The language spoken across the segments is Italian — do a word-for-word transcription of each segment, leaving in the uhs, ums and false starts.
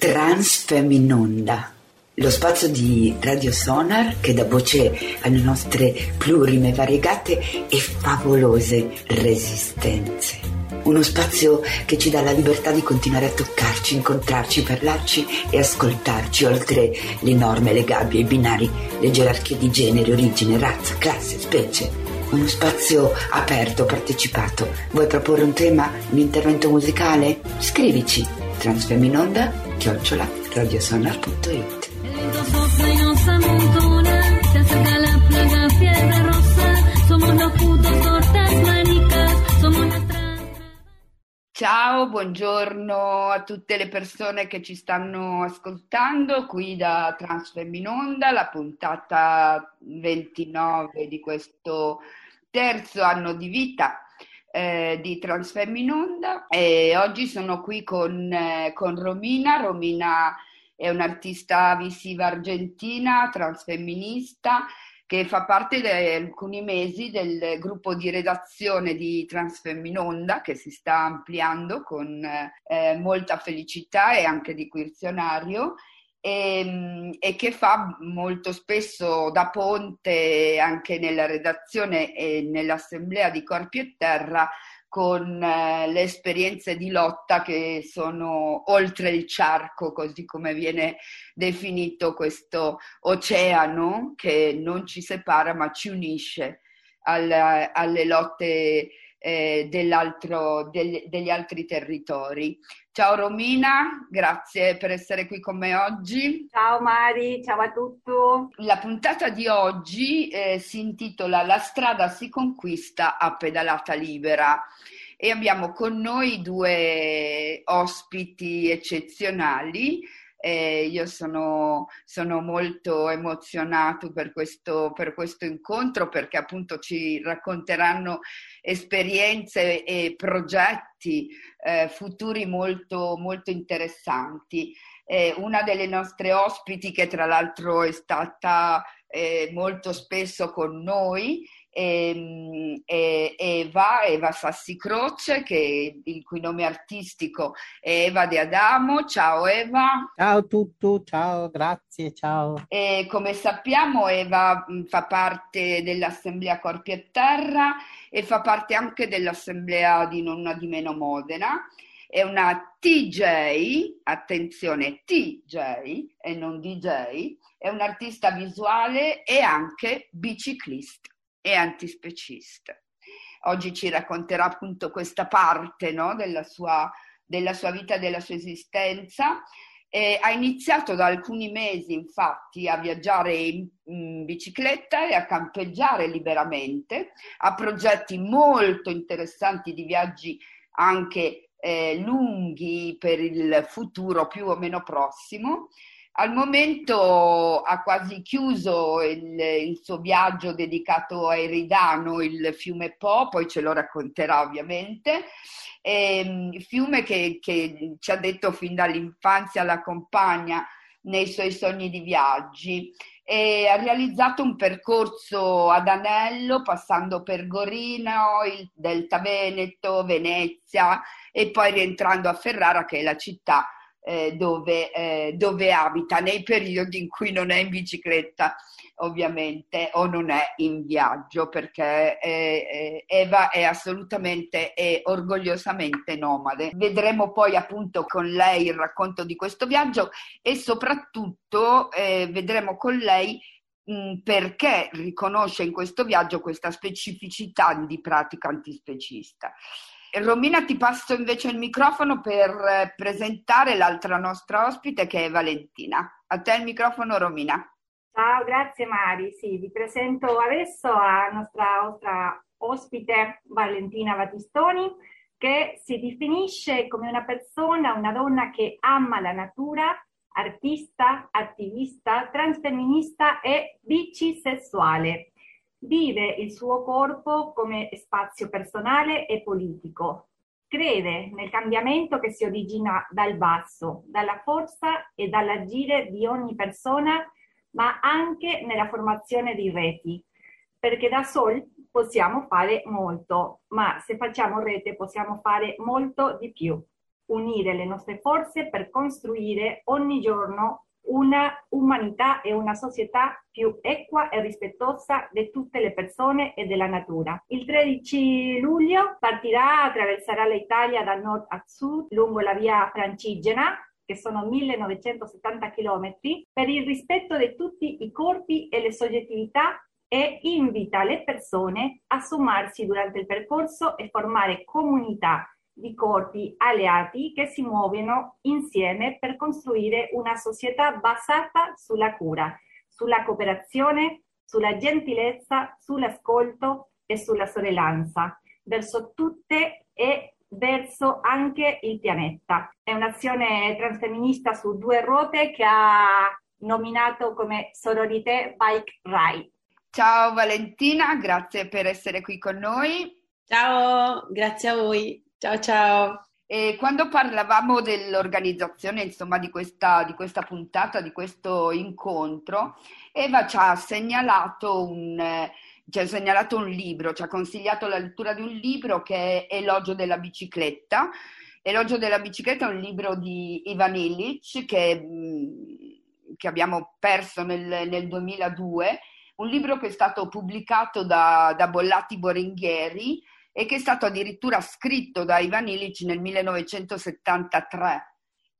Transfeminonda, lo spazio di Radio Sonar che dà voce alle nostre plurime, variegate e favolose resistenze. Uno spazio che ci dà la libertà di continuare a toccarci, incontrarci, parlarci e ascoltarci, oltre le norme, le gabbie, i binari, le gerarchie di genere, origine, razza, classe, specie. Uno spazio aperto, partecipato. Vuoi proporre un tema, un intervento musicale? Scrivici transfeminonda chiocciola radiosonar punto it. Ciao, buongiorno a tutte le persone che ci stanno ascoltando qui da Transfeminonda, la puntata ventinove di questo terzo anno di vita eh, di Transfeminonda. E oggi sono qui con, eh, con Romina. Romina è un'artista visiva argentina, transfemminista, che fa parte da alcuni mesi del gruppo di redazione di Transfeminonda, che si sta ampliando con eh, molta felicità e anche di Quizionario, e, e che fa molto spesso da ponte anche nella redazione e nell'assemblea di Corpi e Terra con eh, le esperienze di lotta che sono oltre il charco, così come viene definito questo oceano che non ci separa ma ci unisce al, alle lotte eh, dell'altro, degli, degli altri territori. Ciao Romina, grazie per essere qui con me oggi. Ciao Mari, ciao a tutti. La puntata di oggi eh, si intitola La strada si conquista a pedalata libera e abbiamo con noi due ospiti eccezionali. Eh, io sono, sono molto emozionato per questo, per questo incontro, perché appunto ci racconteranno esperienze e progetti eh, futuri molto, molto interessanti. Eh, una delle nostre ospiti, che tra l'altro è stata eh, molto spesso con noi, E, e, Eva, Eva Sassi Croce, che, il cui nome artistico è Eva De Adamo. Ciao Eva. Ciao a tutti, ciao, grazie, ciao. E come sappiamo Eva fa parte dell'Assemblea Corpi e Terra e fa parte anche dell'Assemblea di Nonna di Meno Modena. È una T J, attenzione, T J e non D J, è un'artista visuale e anche biciclista e antispecista. Oggi ci racconterà appunto questa parte, no, della sua, della sua vita, della sua esistenza. E ha iniziato da alcuni mesi infatti a viaggiare in, in bicicletta e a campeggiare liberamente, ha progetti molto interessanti di viaggi anche eh, lunghi per il futuro più o meno prossimo. Al momento ha quasi chiuso il, il suo viaggio dedicato a Eridano, il fiume Po, poi ce lo racconterà ovviamente, e, fiume che, che ci ha detto fin dall'infanzia l'accompagna nei suoi sogni di viaggi. E ha realizzato un percorso ad anello passando per Gorino, il Delta Veneto, Venezia e poi rientrando a Ferrara, che è la città Eh, dove, eh, dove abita nei periodi in cui non è in bicicletta ovviamente o non è in viaggio, perché eh, eh, Eva è assolutamente e orgogliosamente nomade. Vedremo poi appunto con lei il racconto di questo viaggio e soprattutto eh, vedremo con lei mh, perché riconosce in questo viaggio questa specificità di pratica antispecista. Romina, ti passo invece il microfono per presentare l'altra nostra ospite, che è Valentina. A te il microfono, Romina. Ciao, grazie Mari. Sì, vi presento adesso la nostra, nostra ospite Valentina Battistoni, che si definisce come una persona, una donna che ama la natura, artista, attivista, transfemminista e bicisessuale. Vive il suo corpo come spazio personale e politico. Crede nel cambiamento che si origina dal basso, dalla forza e dall'agire di ogni persona, ma anche nella formazione di reti. Perché da soli possiamo fare molto, ma se facciamo rete possiamo fare molto di più. unire le nostre forze per costruire ogni giorno una umanità e una società più equa e rispettosa di tutte le persone e della natura. Il tredici luglio partirà, attraverserà l'Italia da nord a sud lungo la via Francigena, che sono millenovecentosettanta chilometri, per il rispetto di tutti i corpi e le soggettività, e invita le persone a sommarsi durante il percorso e formare comunità di corpi alleati che si muovono insieme per costruire una società basata sulla cura, sulla cooperazione, sulla gentilezza, sull'ascolto e sulla sorellanza verso tutte e verso anche il pianeta. È un'azione transfemminista su due ruote che ha nominato come Sororité Bike Ride. Ciao Valentina, grazie per essere qui con noi. Ciao, grazie a voi. Ciao ciao. E quando parlavamo dell'organizzazione, insomma, di questa, di questa puntata, di questo incontro, Eva ci ha segnalato un, ci ha segnalato un libro, ci ha consigliato la lettura di un libro che è Elogio della bicicletta. Elogio della bicicletta è un libro di Ivan Illich che, che abbiamo perso nel, nel duemiladue, un libro che è stato pubblicato da, da Bollati Boringhieri e che è stato addirittura scritto da Ivan Illich nel millenovecentosettantatré.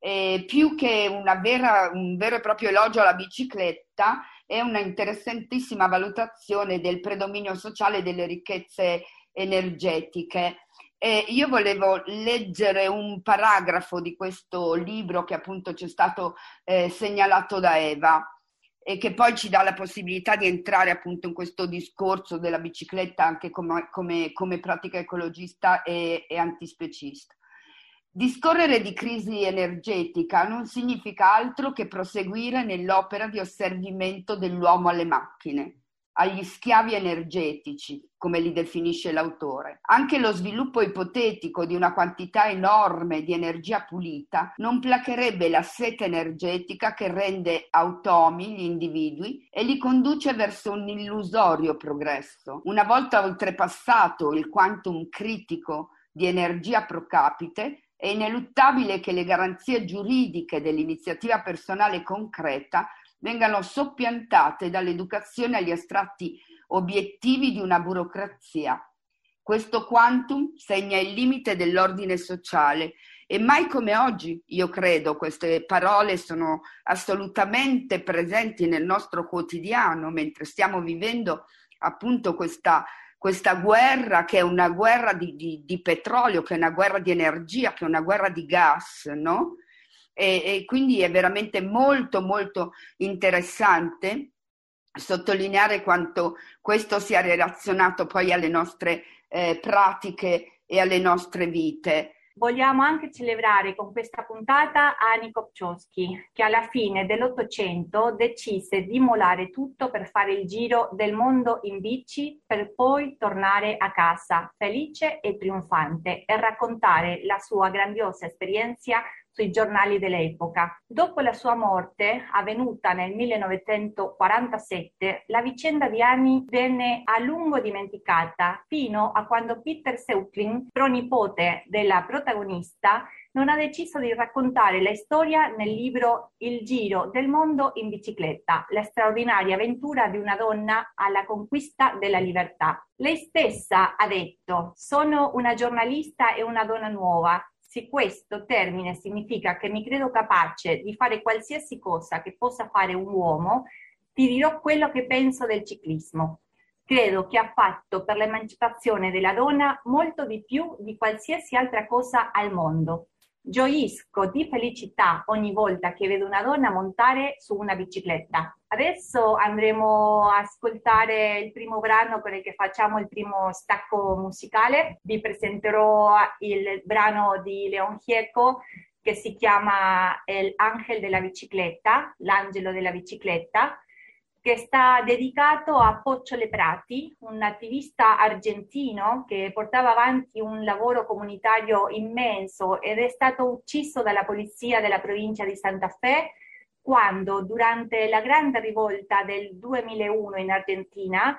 E più che una vera, un vero e proprio elogio alla bicicletta, è una interessantissima valutazione del predominio sociale delle ricchezze energetiche. E io volevo leggere un paragrafo di questo libro che appunto ci è stato eh, segnalato da Eva, e che poi ci dà la possibilità di entrare appunto in questo discorso della bicicletta anche come, come, come pratica ecologista e, e antispecista. Discorrere di crisi energetica non significa altro che proseguire nell'opera di asservimento dell'uomo alle macchine, agli schiavi energetici, come li definisce l'autore. Anche lo sviluppo ipotetico di una quantità enorme di energia pulita non placherebbe la sete energetica che rende automi gli individui e li conduce verso un illusorio progresso. Una volta oltrepassato il quantum critico di energia pro capite, è ineluttabile che le garanzie giuridiche dell'iniziativa personale concreta vengano soppiantate dall'educazione agli astratti obiettivi di una burocrazia. Questo quantum segna il limite dell'ordine sociale e mai come oggi, io credo, queste parole sono assolutamente presenti nel nostro quotidiano, mentre stiamo vivendo appunto questa, questa guerra che è una guerra di, di, di petrolio, che è una guerra di energia, che è una guerra di gas, no? E, e quindi è veramente molto molto interessante sottolineare quanto questo sia relazionato poi alle nostre eh, pratiche e alle nostre vite. Vogliamo anche celebrare con questa puntata Annie Kopczynski, che alla fine dell'Ottocento decise di mollare tutto per fare il giro del mondo in bici per poi tornare a casa felice e trionfante e raccontare la sua grandiosa esperienza sui giornali dell'epoca. Dopo la sua morte, avvenuta nel millenovecentoquarantasette, la vicenda di Annie venne a lungo dimenticata fino a quando Peter Seutlin, pronipote della protagonista, non ha deciso di raccontare la storia nel libro Il giro del mondo in bicicletta, la straordinaria avventura di una donna alla conquista della libertà. Lei stessa ha detto: sono una giornalista e una donna nuova. Se questo termine significa che mi credo capace di fare qualsiasi cosa che possa fare un uomo, ti dirò quello che penso del ciclismo. Credo che ha fatto per l'emancipazione della donna molto di più di qualsiasi altra cosa al mondo. Gioisco di felicità ogni volta che vedo una donna montare su una bicicletta. Adesso andremo a ascoltare il primo brano con il che facciamo il primo stacco musicale. Vi presenterò il brano di Leon Gieco che si chiama El Ángel de la Bicicletta, l'angelo della bicicletta, che sta dedicato a Pocho Leprati, un attivista argentino che portava avanti un lavoro comunitario immenso ed è stato ucciso dalla polizia della provincia di Santa Fe quando, durante la grande rivolta del duemilauno in Argentina,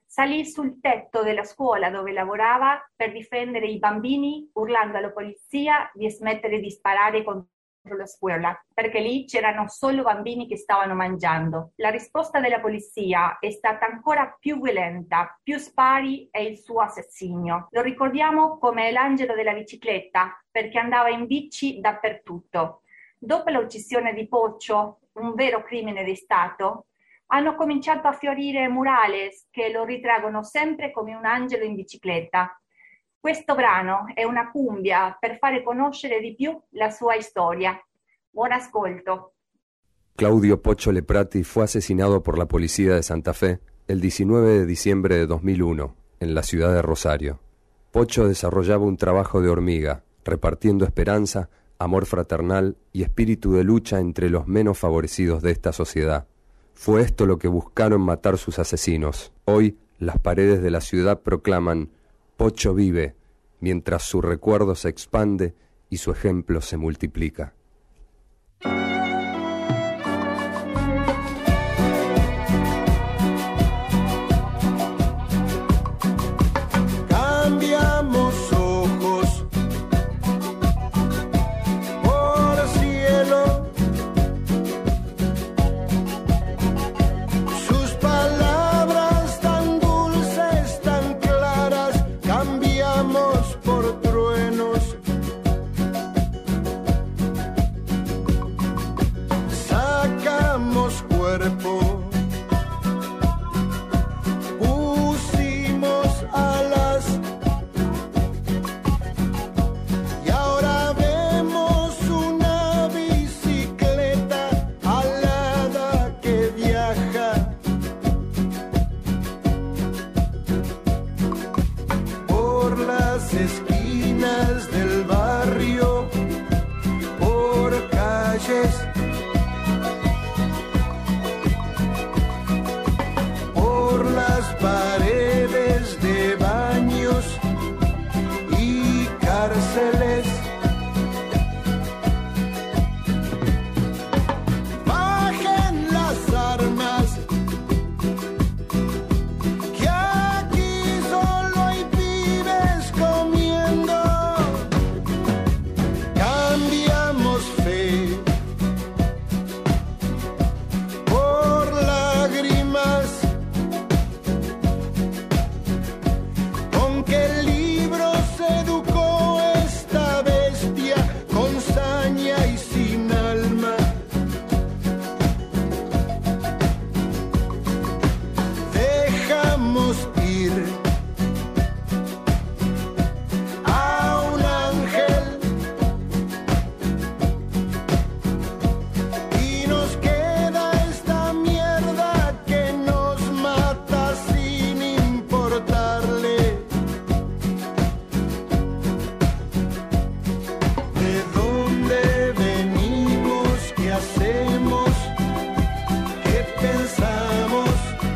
salì sul tetto della scuola dove lavorava per difendere i bambini, urlando alla polizia di smettere di sparare contro la scuola, perché lì c'erano solo bambini che stavano mangiando. La risposta della polizia è stata ancora più violenta, più spari e il suo assassinio. Lo ricordiamo come l'angelo della bicicletta, perché andava in bici dappertutto. Dopo l'uccisione di Pocio, un vero crimine di Stato, hanno cominciato a fiorire murales che lo ritraggono sempre come un angelo in bicicletta. Questo brano è una cumbia per fare conoscere di più la sua storia. Buon ascolto. Claudio Pocho Leprati fue asesinado por la policía de Santa Fe el diecinueve de diciembre de dos mil uno, en la ciudad de Rosario. Pocho desarrollaba un trabajo de hormiga, repartiendo esperanza, amor fraternal y espíritu de lucha entre los menos favorecidos de esta sociedad. Fue esto lo que buscaron matar sus asesinos. Hoy, las paredes de la ciudad proclaman: Pocho vive, mientras su recuerdo se expande y su ejemplo se multiplica. Cambiamos ojos por cielo, sus palabras tan dulces, tan claras, cambiamos por truenos. Sacamos cuerpo, pusimos alas, y ahora vemos una bicicleta alada que viaja por las esquinas del barrio, por calles, por las paredes de baños y cárceles. Bajen las armas, que aquí solo hay pibes comiendo. Cambiamos fe por lágrimas, con qué libros educó esta bestia con saña y sin alma. Dejamos ir a un ángel y nos queda esta mierda que nos mata sin importarle de dónde venimos, qué hacemos, qué pensamos,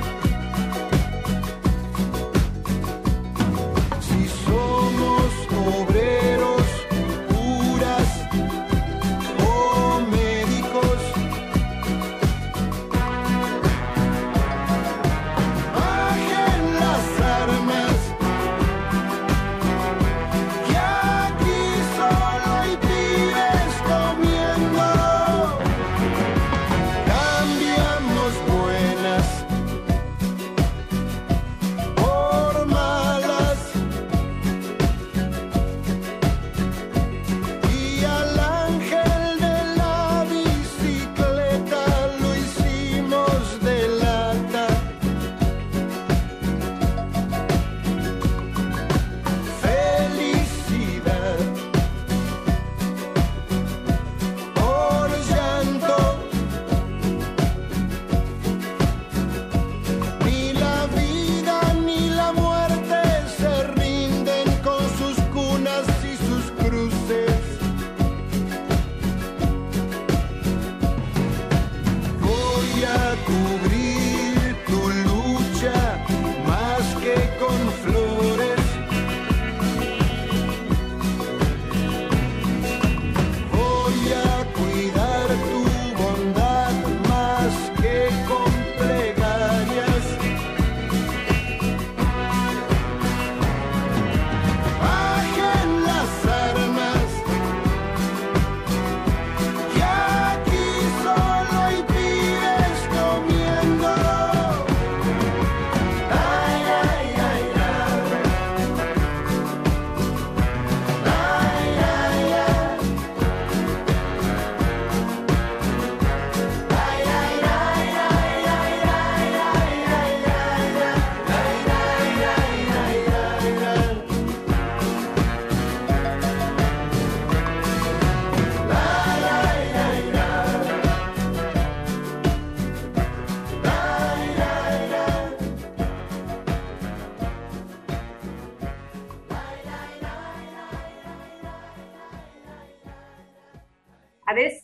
si somos obreros, curas o médicos. Bajen las armas, que aquí solo hay pibes comiendo.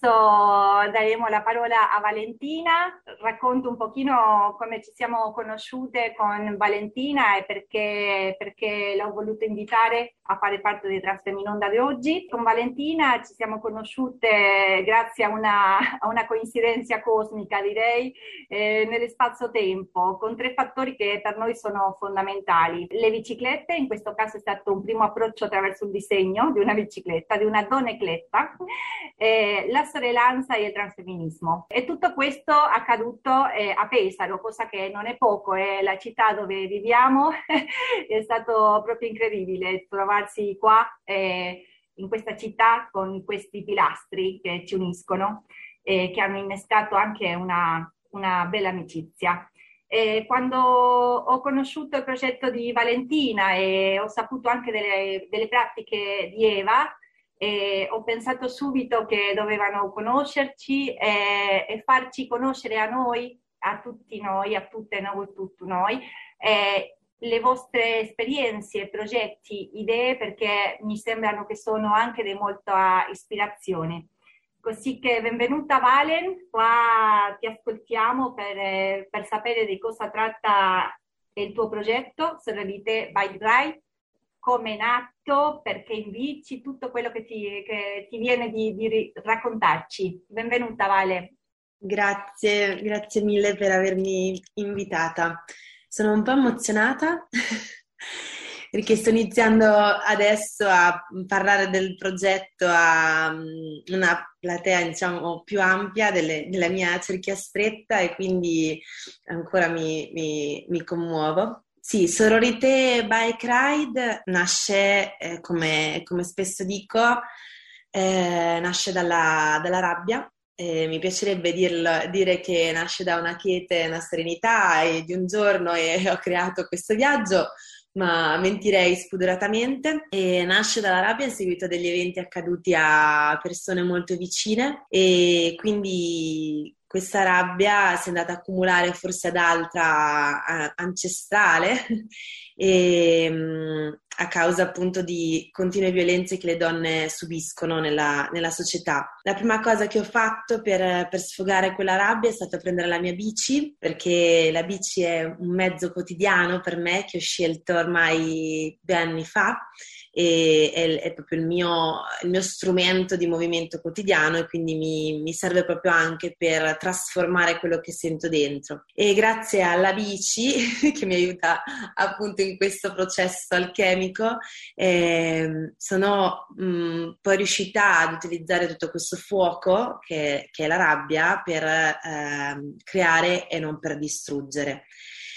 adesso daremo la parola a Valentina. Racconto un pochino come ci siamo conosciute con Valentina e perché, perché l'ho voluto invitare a fare parte di Transfeminonda di oggi. Con Valentina ci siamo conosciute grazie a una, a una coincidenza cosmica, direi, eh, nello spazio-tempo, con tre fattori che per noi sono fondamentali. Le biciclette, in questo caso è stato un primo approccio attraverso il disegno di una bicicletta, di una donecletta, eh, la sorellanza e il transfemminismo. E tutto questo accaduto eh, a Pesaro, cosa che non è poco, è la città dove viviamo. È stato proprio incredibile trovarsi qua eh, in questa città con questi pilastri che ci uniscono e che hanno innescato anche una, una bella amicizia. E quando ho conosciuto il progetto di Valentina e ho saputo anche delle, delle pratiche di Eva, e ho pensato subito che dovevano conoscerci e, e farci conoscere a noi, a tutti noi, a tutte noi, tutti noi, eh, le vostre esperienze, progetti, idee, perché mi sembrano che sono anche di molta ispirazione. Così che benvenuta Valen, qua ti ascoltiamo per, per sapere di cosa tratta il tuo progetto, Sororità Bike Ride, come è nato, perché inviti, tutto quello che ti, che ti viene di, di raccontarci. Benvenuta Vale. Grazie, grazie mille per avermi invitata. Sono un po' emozionata perché sto iniziando adesso a parlare del progetto a una platea, diciamo, più ampia delle, della mia cerchia stretta e quindi ancora mi, mi, mi commuovo. Sì, Sororità Bike Ride nasce, eh, come, come spesso dico, eh, nasce dalla, dalla rabbia. Eh, mi piacerebbe dirlo, dire che nasce da una quiete, una serenità e di un giorno e ho creato questo viaggio, ma mentirei spudoratamente. E nasce dalla rabbia in seguito a degli eventi accaduti a persone molto vicine e quindi questa rabbia si è andata a accumulare forse ad altra a, ancestrale e, mh, a causa appunto di continue violenze che le donne subiscono nella, nella società. La prima cosa che ho fatto per, per sfogare quella rabbia è stata prendere la mia bici, perché la bici è un mezzo quotidiano per me che ho scelto ormai due anni fa e è, è proprio il mio, il mio strumento di movimento quotidiano e quindi mi, mi serve proprio anche per trasformare quello che sento dentro. E grazie alla bici che mi aiuta appunto in questo processo alchemico eh, sono mh, poi riuscita ad utilizzare tutto questo fuoco che, che è la rabbia per eh, creare e non per distruggere.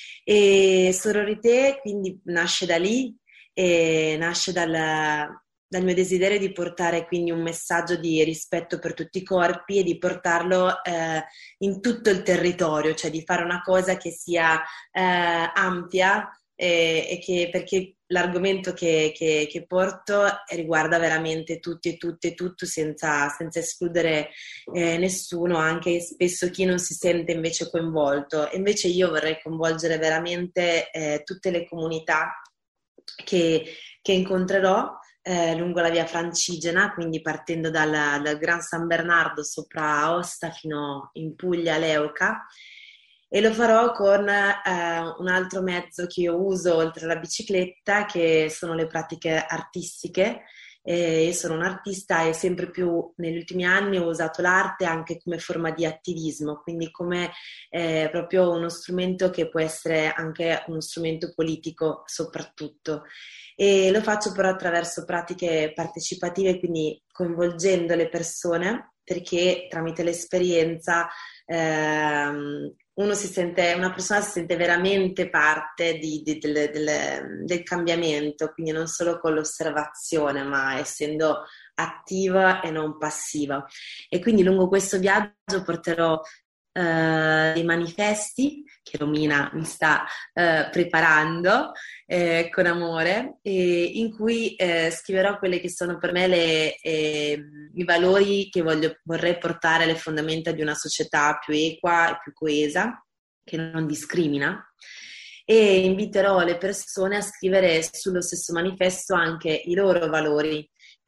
E Sororità quindi nasce da lì. E nasce dal, dal mio desiderio di portare quindi un messaggio di rispetto per tutti i corpi e di portarlo eh, in tutto il territorio, cioè di fare una cosa che sia eh, ampia e, e che, perché l'argomento che, che, che porto riguarda veramente tutti e tutte e tutto senza, senza escludere eh, nessuno, anche spesso chi non si sente invece coinvolto. Invece io vorrei coinvolgere veramente eh, tutte le comunità Che, che incontrerò eh, lungo la via Francigena, quindi partendo dal, dal Gran San Bernardo sopra Aosta fino in Puglia, Leuca, e lo farò con eh, un altro mezzo che io uso oltre alla bicicletta, che sono le pratiche artistiche. Eh, io sono un'artista e sempre più negli ultimi anni ho usato l'arte anche come forma di attivismo, quindi come eh, proprio uno strumento che può essere anche uno strumento politico soprattutto. E lo faccio però attraverso pratiche partecipative, quindi coinvolgendo le persone, perché tramite l'esperienza ehm, uno si sente, una persona si sente veramente parte di, di, del, del, del cambiamento, quindi non solo con l'osservazione, ma essendo attiva e non passiva. E quindi lungo questo viaggio porterò eh, dei manifesti che Romina mi sta eh, preparando eh, con amore, e in cui eh, scriverò quelle che sono per me le, eh, i valori che voglio, vorrei portare alle fondamenta di una società più equa e più coesa, che non discrimina, e inviterò le persone a scrivere sullo stesso manifesto anche i loro valori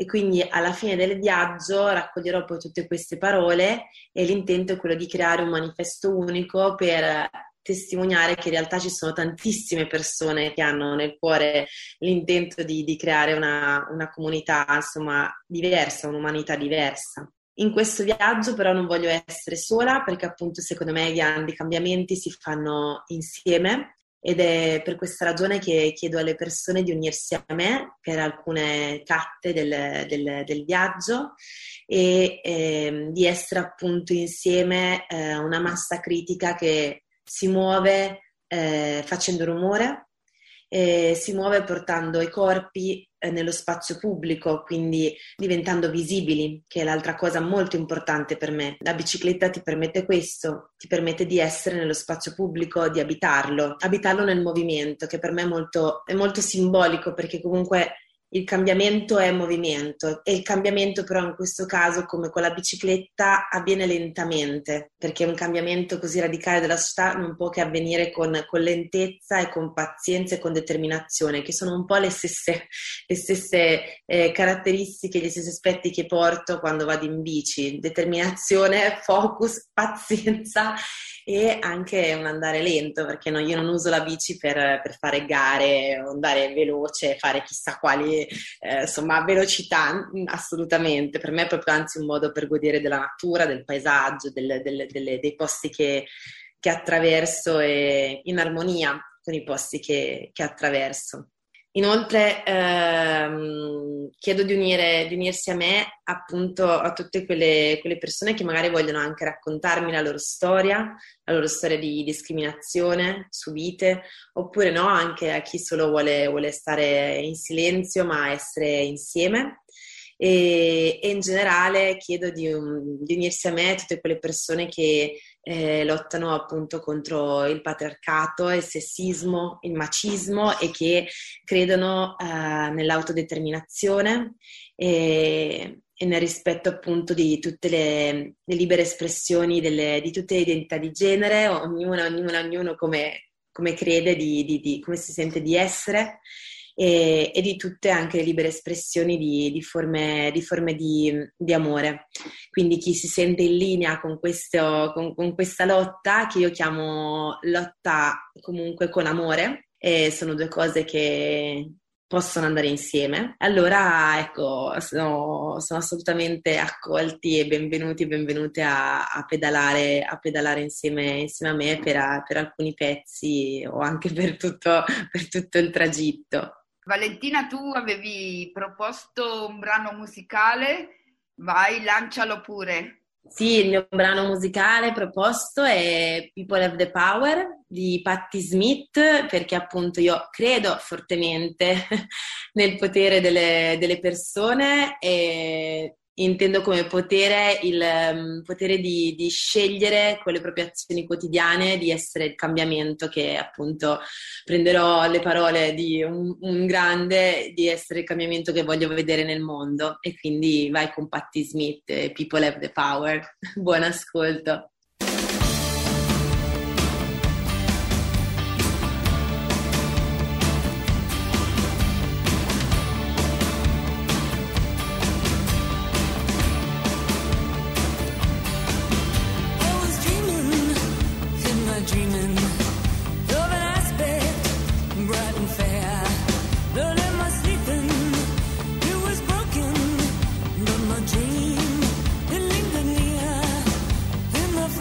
e quindi alla fine del viaggio raccoglierò poi tutte queste parole e l'intento è quello di creare un manifesto unico per testimoniare che in realtà ci sono tantissime persone che hanno nel cuore l'intento di, di creare una, una comunità, insomma, diversa, un'umanità diversa. In questo viaggio però non voglio essere sola, perché appunto secondo me i grandi cambiamenti si fanno insieme, ed è per questa ragione che chiedo alle persone di unirsi a me per alcune tappe del, del, del viaggio e eh, di essere appunto insieme eh, una massa critica che si muove eh, facendo rumore, eh, si muove portando i corpi eh, nello spazio pubblico, quindi diventando visibili, che è l'altra cosa molto importante per me. La bicicletta ti permette questo, ti permette di essere nello spazio pubblico, di abitarlo, abitarlo nel movimento, che per me è molto, è molto simbolico, perché comunque il cambiamento è movimento, e il cambiamento però in questo caso, come con la bicicletta, avviene lentamente, perché un cambiamento così radicale della società non può che avvenire con, con lentezza e con pazienza e con determinazione, che sono un po' le stesse, le stesse eh, caratteristiche, gli stessi aspetti che porto quando vado in bici: determinazione, focus, pazienza e anche un andare lento, perché no, io non uso la bici per, per fare gare o andare veloce, fare chissà quali Eh, insomma velocità, assolutamente. Per me è proprio anzi un modo per godere della natura, del paesaggio, del, del, delle, dei posti che, che attraverso, e in armonia con i posti che, che attraverso. Inoltre ehm, chiedo di, unire, di unirsi a me appunto a tutte quelle, quelle persone che magari vogliono anche raccontarmi la loro storia, la loro storia di discriminazione subite, oppure no, anche a chi solo vuole, vuole stare in silenzio ma essere insieme. E, e in generale chiedo di, um, di unirsi a me tutte quelle persone che eh, lottano appunto contro il patriarcato, il sessismo, il macismo, e che credono eh, nell'autodeterminazione e, e nel rispetto appunto di tutte le, le libere espressioni delle, di tutte le identità di genere, ognuna, ognuna, ognuno come, come crede, di, di, di, come si sente di essere. E, e di tutte anche le libere espressioni di, di forme, di, forme di, di amore. Quindi chi si sente in linea con, questo, con, con questa lotta, che io chiamo lotta comunque con amore, e sono due cose che possono andare insieme, allora ecco, sono, sono assolutamente accolti e benvenuti e benvenute a, a pedalare a pedalare insieme, insieme a me per, per alcuni pezzi o anche per tutto, per tutto il tragitto. Valentina, tu avevi proposto un brano musicale, vai, lancialo pure. Sì, il mio brano musicale proposto è People Have the Power di Patti Smith, perché appunto io credo fortemente nel potere delle, delle persone, e intendo come potere il um, potere di, di scegliere con le proprie azioni quotidiane di essere il cambiamento, che appunto prenderò le parole di un, un grande, di essere il cambiamento che voglio vedere nel mondo. E quindi vai con Patti Smith, People Have the Power. Buon ascolto. Dream, it lingered near in the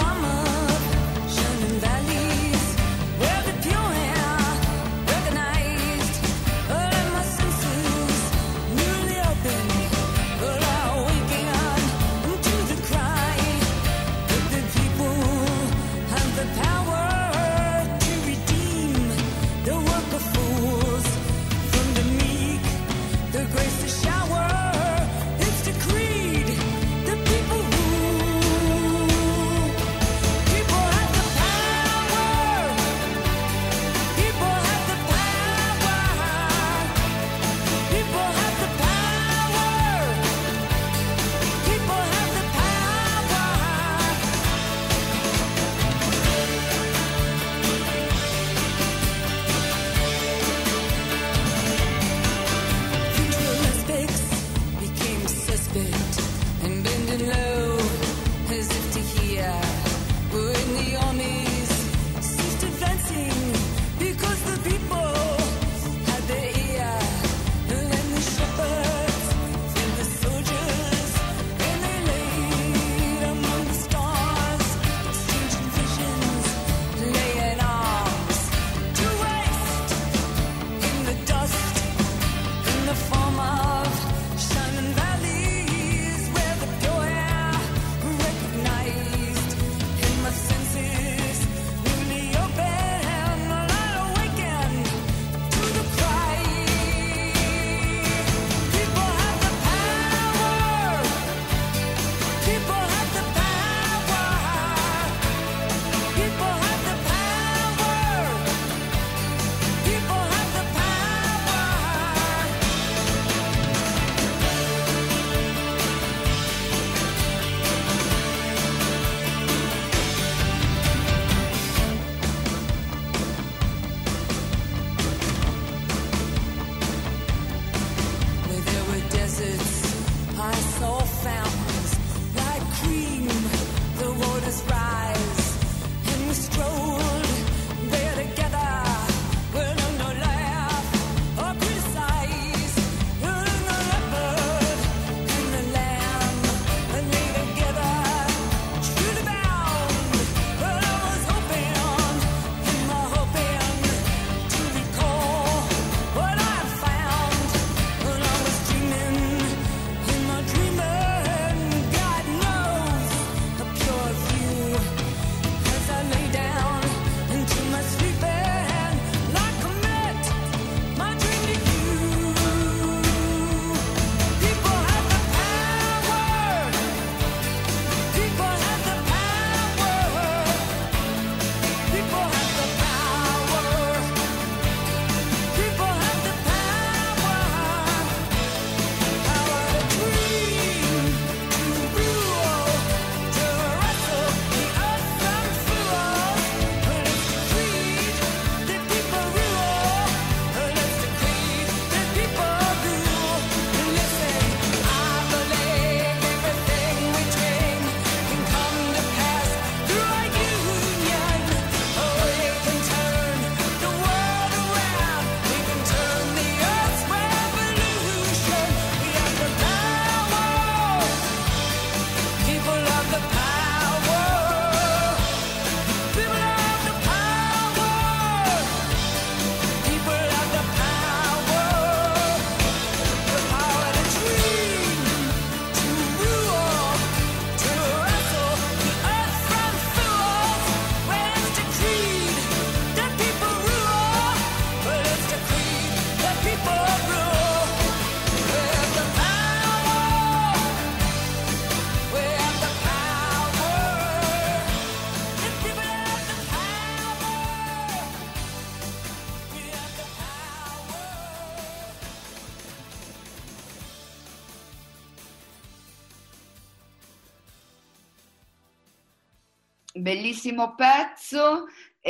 bellissimo pezzo.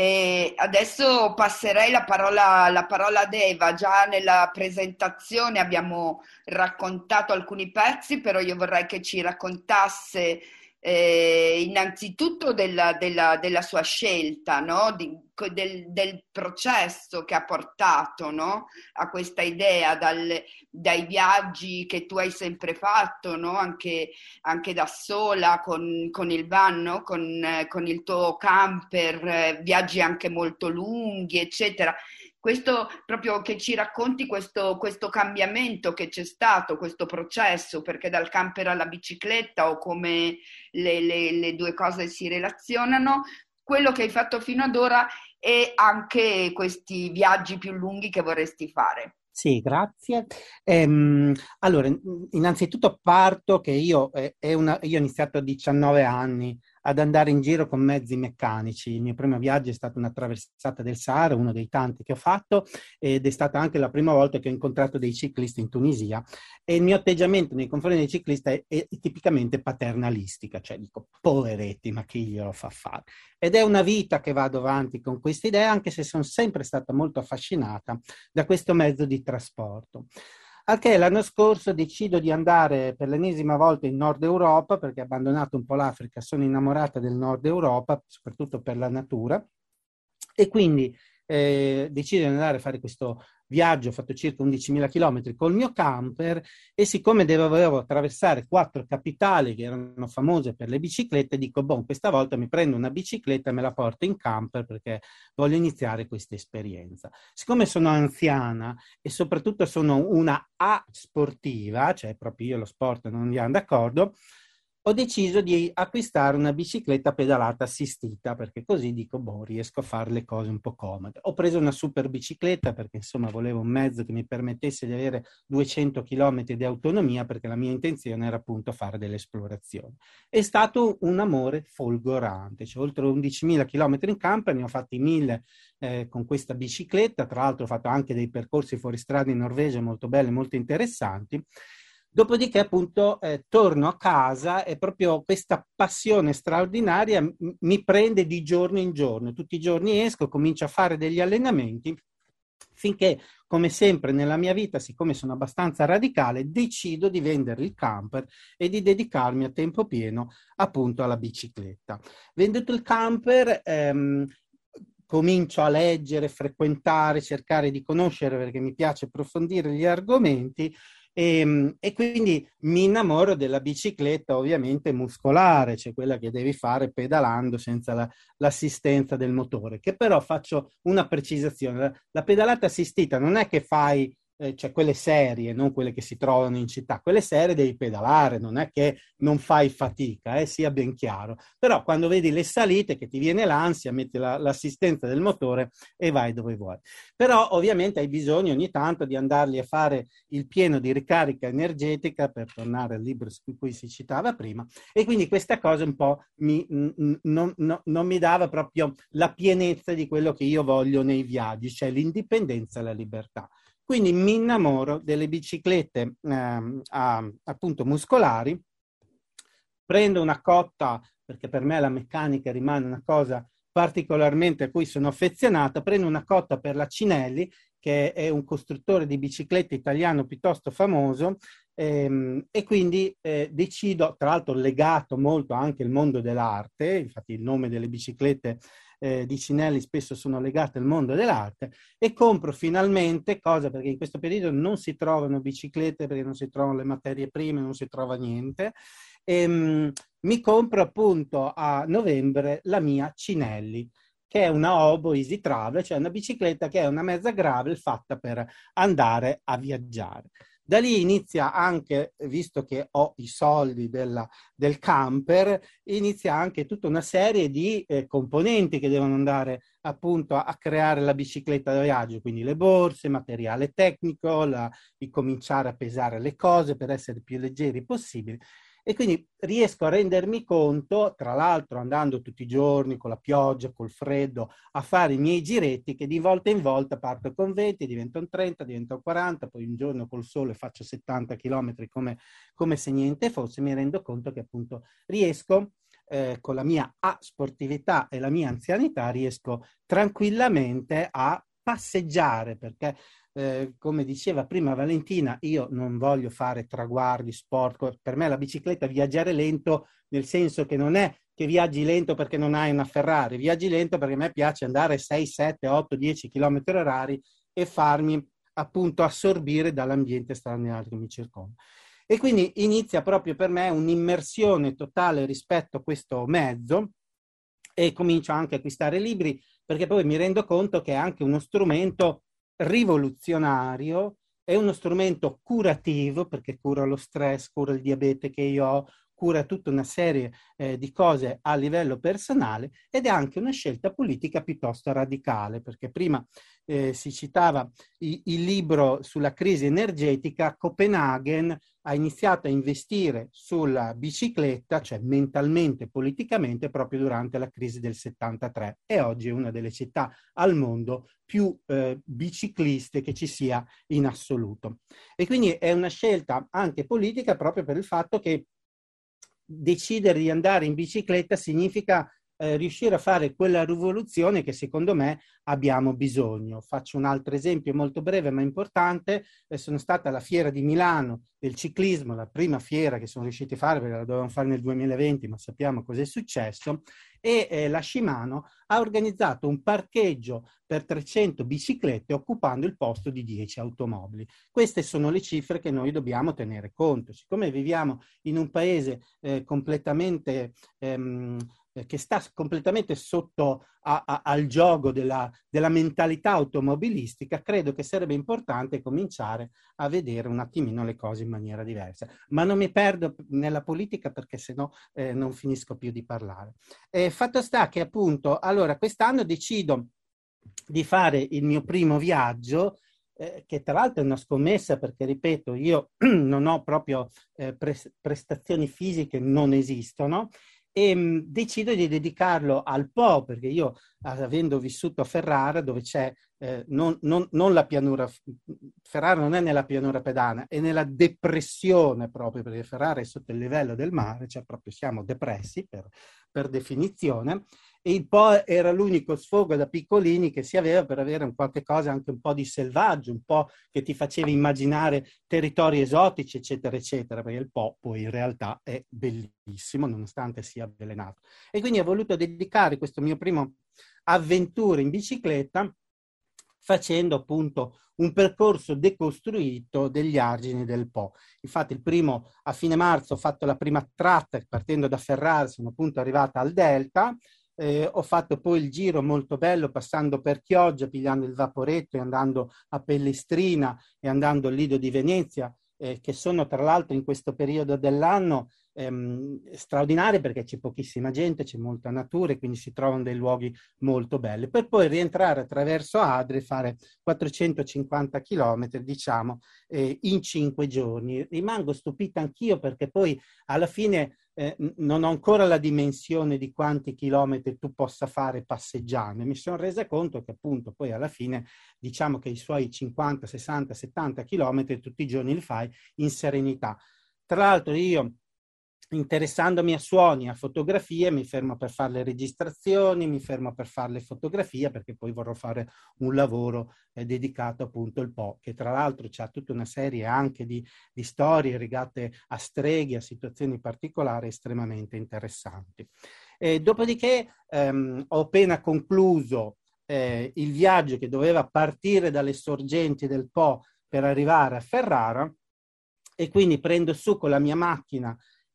E adesso passerei la parola, la parola ad Eva. Già nella presentazione abbiamo raccontato alcuni pezzi, però io vorrei che ci raccontasse eh, innanzitutto della, della- della sua scelta, no? Di- co- del, del processo che ha portato, no? A questa idea, dal- dai viaggi che tu hai sempre fatto, no? Anche anche da sola con, con il van, no? Con, eh, con il tuo camper, eh, viaggi anche molto lunghi, eccetera. Questo proprio che ci racconti questo, questo cambiamento che c'è stato, questo processo, perché dal camper alla bicicletta o come le, le- le due cose si relazionano, quello che hai fatto fino ad ora e anche questi viaggi più lunghi che vorresti fare. Sì, grazie. Ehm, allora, in- innanzitutto parto che io, eh, è una- io ho iniziato a diciannove anni ad andare in giro con mezzi meccanici. Il mio primo viaggio è stata una traversata del Sahara, uno dei tanti che ho fatto, ed è stata anche la prima volta che ho incontrato dei ciclisti in Tunisia. E il mio atteggiamento nei confronti dei ciclisti è, è tipicamente paternalistica, cioè dico, poveretti, ma chi glielo fa fare? Ed è una vita che vado avanti con questa idea, anche se sono sempre stata molto affascinata da questo mezzo di trasporto. Al che l'anno scorso decido di andare per l'ennesima volta in Nord Europa, perché ho abbandonato un po' l'Africa, sono innamorata del Nord Europa, soprattutto per la natura, e quindi eh, decido di andare a fare questo viaggio, ho fatto circa undicimila chilometri col mio camper, e siccome dovevo attraversare quattro capitali che erano famose per le biciclette, dico, boh, questa volta mi prendo una bicicletta e me la porto in camper perché voglio iniziare questa esperienza. Siccome sono anziana e soprattutto sono una A sportiva, cioè proprio io lo sport non andiamo d'accordo, ho deciso di acquistare una bicicletta pedalata assistita, perché così dico, boh, riesco a fare le cose un po' comode. Ho preso una super bicicletta perché insomma volevo un mezzo che mi permettesse di avere duecento chilometri di autonomia, perché la mia intenzione era appunto fare delle esplorazioni. È stato un amore folgorante, cioè oltre undicimila chilometri in camper, ne ho fatti mille eh, con questa bicicletta, tra l'altro ho fatto anche dei percorsi fuoristrada in Norvegia molto belli, molto interessanti. Dopodiché appunto eh, torno a casa e proprio questa passione straordinaria m- mi prende di giorno in giorno. Tutti i giorni esco, comincio a fare degli allenamenti finché, come sempre nella mia vita, siccome sono abbastanza radicale, decido di vendere il camper e di dedicarmi a tempo pieno appunto alla bicicletta. Venduto il camper, ehm, comincio a leggere, frequentare, cercare di conoscere, perché mi piace approfondire gli argomenti. E, e quindi mi innamoro della bicicletta ovviamente muscolare, cioè quella che devi fare pedalando senza la, l'assistenza del motore, che però faccio una precisazione, la, la pedalata assistita non è che fai, eh, cioè quelle serie, non quelle che si trovano in città, quelle serie devi pedalare, non è che non fai fatica, eh, sia ben chiaro, però quando vedi le salite che ti viene l'ansia, metti la, l'assistenza del motore e vai dove vuoi. Però ovviamente hai bisogno ogni tanto di andarli a fare il pieno di ricarica energetica, per tornare al libro su cui si citava prima, e quindi questa cosa un po' mi, n- non, no, non mi dava proprio la pienezza di quello che io voglio nei viaggi, cioè l'indipendenza e la libertà. Quindi mi innamoro delle biciclette ehm, a, appunto muscolari, prendo una cotta, perché per me la meccanica rimane una cosa particolarmente a cui sono affezionata, prendo una cotta per la Cinelli, che è un costruttore di biciclette italiano piuttosto famoso, ehm, e quindi eh, decido, tra l'altro legato molto anche al mondo dell'arte, infatti il nome delle biciclette eh, di Cinelli spesso sono legate al mondo dell'arte, e compro finalmente, cosa perché in questo periodo non si trovano biciclette, perché non si trovano le materie prime, non si trova niente, e, um, mi compro appunto a novembre la mia Cinelli, che è una Obo Easy Travel, cioè una bicicletta che è una mezza gravel fatta per andare a viaggiare. Da lì inizia anche, visto che ho i soldi della, del camper, inizia anche tutta una serie di eh, componenti che devono andare appunto a, a creare la bicicletta da viaggio, quindi le borse, materiale tecnico, la, di cominciare a pesare le cose per essere più leggeri possibili. E quindi riesco a rendermi conto, tra l'altro andando tutti i giorni con la pioggia, col freddo, a fare i miei giretti, che di volta in volta parto con venti, diventano trenta, diventano quaranta, poi un giorno col sole faccio settanta chilometri come, come se niente fosse. Mi rendo conto che appunto riesco eh, con la mia asportività e la mia anzianità riesco tranquillamente a passeggiare, perché eh, come diceva prima Valentina, io non voglio fare traguardi, sport. Per me la bicicletta è viaggiare lento, nel senso che non è che viaggi lento perché non hai una Ferrari, viaggi lento perché a me piace andare sei, sette, otto, dieci chilometri orari e farmi appunto assorbire dall'ambiente estraneo che mi circonda. E quindi inizia proprio per me un'immersione totale rispetto a questo mezzo, e comincio anche a acquistare libri, perché poi mi rendo conto che è anche uno strumento rivoluzionario, è uno strumento curativo, perché cura lo stress, cura il diabete che io ho, cura tutta una serie eh, di cose a livello personale, ed è anche una scelta politica piuttosto radicale, perché prima eh, si citava i, il libro sulla crisi energetica. Copenaghen ha iniziato a investire sulla bicicletta, cioè mentalmente, politicamente, proprio durante la crisi del settantatré, e oggi è una delle città al mondo più eh, bicicliste che ci sia in assoluto. E quindi è una scelta anche politica, proprio per il fatto che decidere di andare in bicicletta significa eh, riuscire a fare quella rivoluzione che secondo me abbiamo bisogno. Faccio un altro esempio molto breve ma importante. Eh, sono stata alla fiera di Milano del ciclismo, la prima fiera che sono riusciti a fare, perché la dovevamo fare nel duemilaventi, ma sappiamo cosa è successo, e eh, la Shimano ha organizzato un parcheggio per trecento biciclette occupando il posto di dieci automobili. Queste sono le cifre che noi dobbiamo tenere conto. Siccome viviamo in un paese eh, completamente ehm, che sta completamente sotto a, a, al gioco della, della mentalità automobilistica, credo che sarebbe importante cominciare a vedere un attimino le cose in maniera diversa. Ma non mi perdo nella politica, perché sennò eh, non finisco più di parlare. Eh, fatto sta che appunto, allora quest'anno decido di fare il mio primo viaggio, eh, che tra l'altro è una scommessa, perché ripeto, io non ho proprio eh, pres- prestazioni fisiche, non esistono, e mh, decido di dedicarlo al Po, perché io, avendo vissuto a Ferrara, dove c'è eh, non, non, non la pianura, Ferrara non è nella pianura padana, è nella depressione proprio, perché Ferrara è sotto il livello del mare, cioè proprio siamo depressi per, per definizione, e il Po era l'unico sfogo da piccolini che si aveva per avere un qualche cosa anche un po' di selvaggio, un po' che ti faceva immaginare territori esotici, eccetera, eccetera, perché il Po poi in realtà è bellissimo, nonostante sia avvelenato. E quindi ho voluto dedicare questo mio primo avventura in bicicletta facendo appunto un percorso decostruito degli argini del Po. Infatti il primo, a fine marzo, ho fatto la prima tratta partendo da Ferrara, sono appunto arrivata al Delta. Eh, ho fatto poi il giro molto bello passando per Chioggia, pigliando il Vaporetto e andando a Pellestrina e andando al Lido di Venezia, eh, che sono tra l'altro in questo periodo dell'anno ehm, straordinari, perché c'è pochissima gente, c'è molta natura e quindi si trovano dei luoghi molto belli, per poi rientrare attraverso Adria e fare quattrocentocinquanta chilometri, diciamo, eh, in cinque giorni. Rimango stupita anch'io, perché poi alla fine Eh, non ho ancora la dimensione di quanti chilometri tu possa fare passeggiando. Mi sono resa conto che appunto poi alla fine diciamo che i suoi cinquanta, sessanta, settanta chilometri tutti i giorni li fai in serenità. Tra l'altro io, interessandomi a suoni, a fotografie, mi fermo per fare le registrazioni, mi fermo per fare le fotografie, perché poi vorrò fare un lavoro eh, dedicato appunto al Po, che tra l'altro c'ha tutta una serie anche di, di storie legate a streghe, a situazioni particolari estremamente interessanti. E dopodiché ehm, ho appena concluso eh, il viaggio che doveva partire dalle sorgenti del Po per arrivare a Ferrara, e quindi prendo su con la mia macchina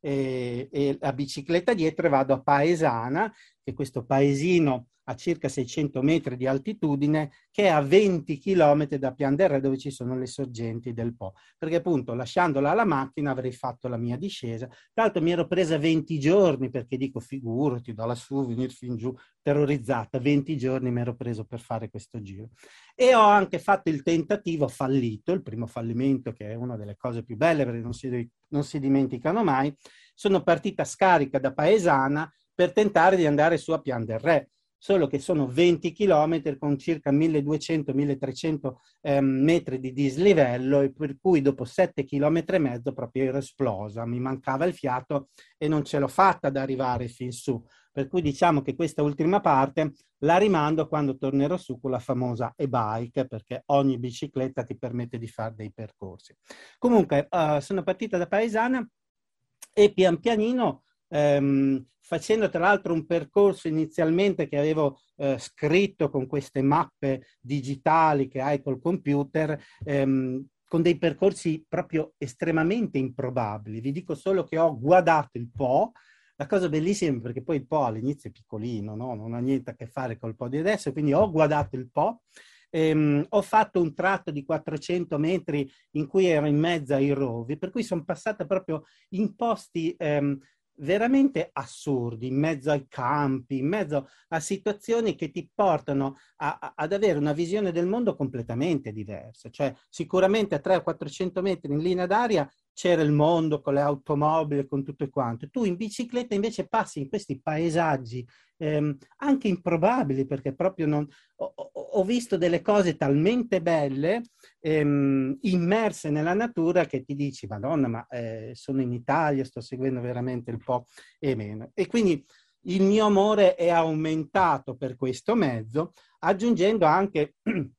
E, e la bicicletta dietro e vado a Paesana, che è questo paesino a circa seicento metri di altitudine, che è a venti chilometri da Pian del Re, dove ci sono le sorgenti del Po, perché appunto lasciandola alla macchina avrei fatto la mia discesa. Tra l'altro mi ero presa venti giorni, perché dico figurati, da lassù venire fin giù, terrorizzata, venti giorni mi ero preso per fare questo giro. E ho anche fatto il tentativo fallito, il primo fallimento, che è una delle cose più belle perché non si, non si dimenticano mai. Sono partita scarica da Paesana per tentare di andare su a Pian del Re. solo che sono venti chilometri con circa milleduecento milletrecento ehm, metri di dislivello, e per cui dopo sette chilometri e mezzo proprio ero esplosa, mi mancava il fiato e non ce l'ho fatta ad arrivare fin su. Per cui diciamo che questa ultima parte la rimando quando tornerò su con la famosa e-bike, perché ogni bicicletta ti permette di fare dei percorsi. Comunque uh, sono partita da paesana e pian pianino, ehm, facendo tra l'altro un percorso inizialmente che avevo eh, scritto con queste mappe digitali che hai col computer, ehm, con dei percorsi proprio estremamente improbabili. Vi dico solo che ho guadato il Po. La cosa bellissima, perché poi il Po all'inizio è piccolino, no? Non ha niente a che fare col Po di adesso, quindi ho guadato il Po. Ehm, ho fatto un tratto di quattrocento metri in cui ero in mezzo ai rovi, per cui sono passata proprio in posti ehm, veramente assurdi, in mezzo ai campi, in mezzo a situazioni che ti portano a, a, ad avere una visione del mondo completamente diversa. Cioè sicuramente a trecento o quattrocento metri in linea d'aria c'era il mondo con le automobili, con tutto e quanto. Tu in bicicletta invece passi in questi paesaggi ehm, anche improbabili, perché proprio non... Ho, ho visto delle cose talmente belle, ehm, immerse nella natura, che ti dici, Madonna, ma eh, sono in Italia, sto seguendo veramente il Po e meno. E quindi il mio amore è aumentato per questo mezzo, aggiungendo anche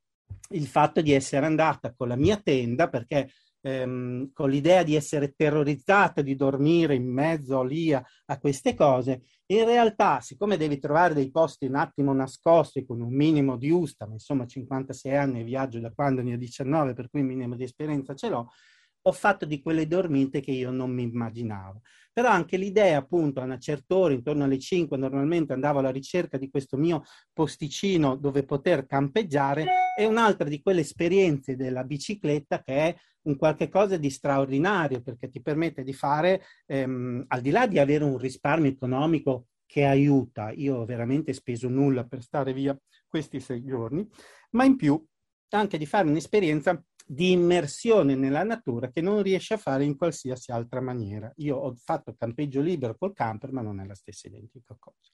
il fatto di essere andata con la mia tenda, perché Ehm, con l'idea di essere terrorizzata, di dormire in mezzo lì a, a queste cose. In realtà, siccome devi trovare dei posti un attimo nascosti con un minimo di usta, ma insomma cinquantasei anni e viaggio da quando ne ho diciannove, per cui un minimo di esperienza ce l'ho, ho fatto di quelle dormite che io non mi immaginavo. Però anche l'idea, appunto, a una certa ora, intorno alle cinque, normalmente andavo alla ricerca di questo mio posticino dove poter campeggiare, è un'altra di quelle esperienze della bicicletta che è un qualche cosa di straordinario, perché ti permette di fare, ehm, al di là di avere un risparmio economico che aiuta, io ho veramente speso nulla per stare via questi sei giorni, ma in più anche di fare un'esperienza di immersione nella natura che non riesci a fare in qualsiasi altra maniera. Io ho fatto campeggio libero col camper, ma non è la stessa identica cosa.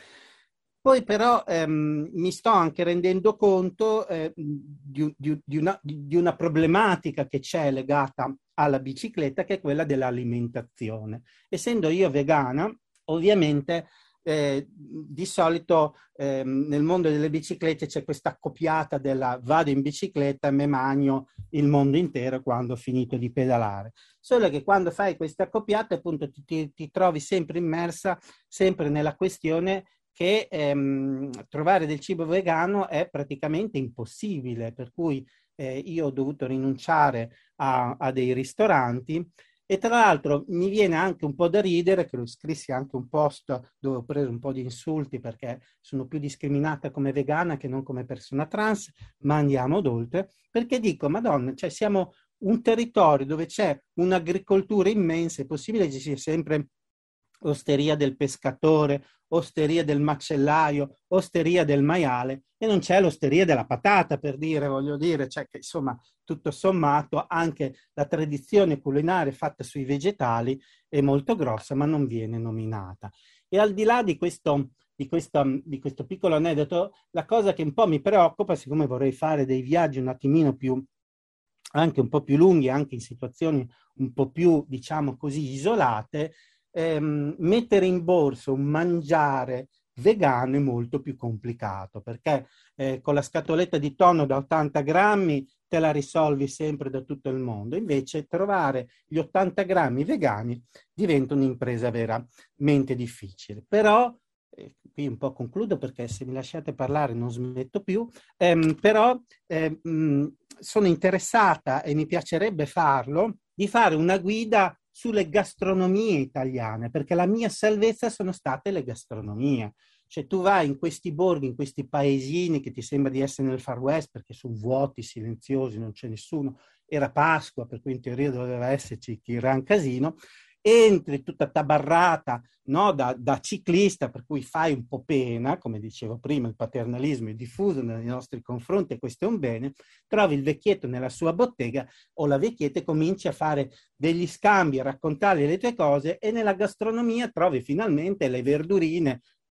Poi però ehm, mi sto anche rendendo conto eh, di, di, di, una, di una problematica che c'è legata alla bicicletta, che è quella dell'alimentazione. Essendo io vegana, ovviamente eh, di solito eh, nel mondo delle biciclette c'è questa accoppiata della vado in bicicletta e me magno il mondo intero quando ho finito di pedalare. Solo che quando fai queste accoppiate, appunto, ti, ti, ti trovi sempre immersa sempre nella questione che ehm, trovare del cibo vegano è praticamente impossibile, per cui eh, io ho dovuto rinunciare a, a dei ristoranti. E tra l'altro mi viene anche un po' da ridere, che lo scrissi anche un post dove ho preso un po' di insulti perché sono più discriminata come vegana che non come persona trans, ma andiamo d'oltre, perché dico, Madonna, cioè siamo un territorio dove c'è un'agricoltura immensa, è possibile che ci sia sempre osteria del pescatore, osteria del macellaio, osteria del maiale, e non c'è l'osteria della patata, per dire, voglio dire, cioè che insomma tutto sommato anche la tradizione culinaria fatta sui vegetali è molto grossa, ma non viene nominata. E al di là di questo, di questo, di questo piccolo aneddoto, la cosa che un po' mi preoccupa, siccome vorrei fare dei viaggi un attimino più, anche un po' più lunghi, anche in situazioni un po' più, diciamo così, isolate, ehm, mettere in borsa un mangiare vegano è molto più complicato, perché eh, con la scatoletta di tonno da ottanta grammi te la risolvi sempre da tutto il mondo. Invece trovare gli ottanta grammi vegani diventa un'impresa veramente difficile. Però, eh, qui un po' concludo perché se mi lasciate parlare non smetto più, ehm, però eh, mh, sono interessata e mi piacerebbe farlo, di fare una guida sulle gastronomie italiane, perché la mia salvezza sono state le gastronomie. Cioè tu vai in questi borghi, in questi paesini che ti sembra di essere nel Far West perché sono vuoti, silenziosi, non c'è nessuno, era Pasqua, per cui in teoria doveva esserci il gran casino, entri tutta tabarrata, no? da, da ciclista, per cui fai un po' pena, come dicevo prima, il paternalismo è diffuso nei nostri confronti e questo è un bene, trovi il vecchietto nella sua bottega o la vecchietta e cominci a fare degli scambi, a raccontargli le tue cose, e nella gastronomia trovi finalmente le verdurine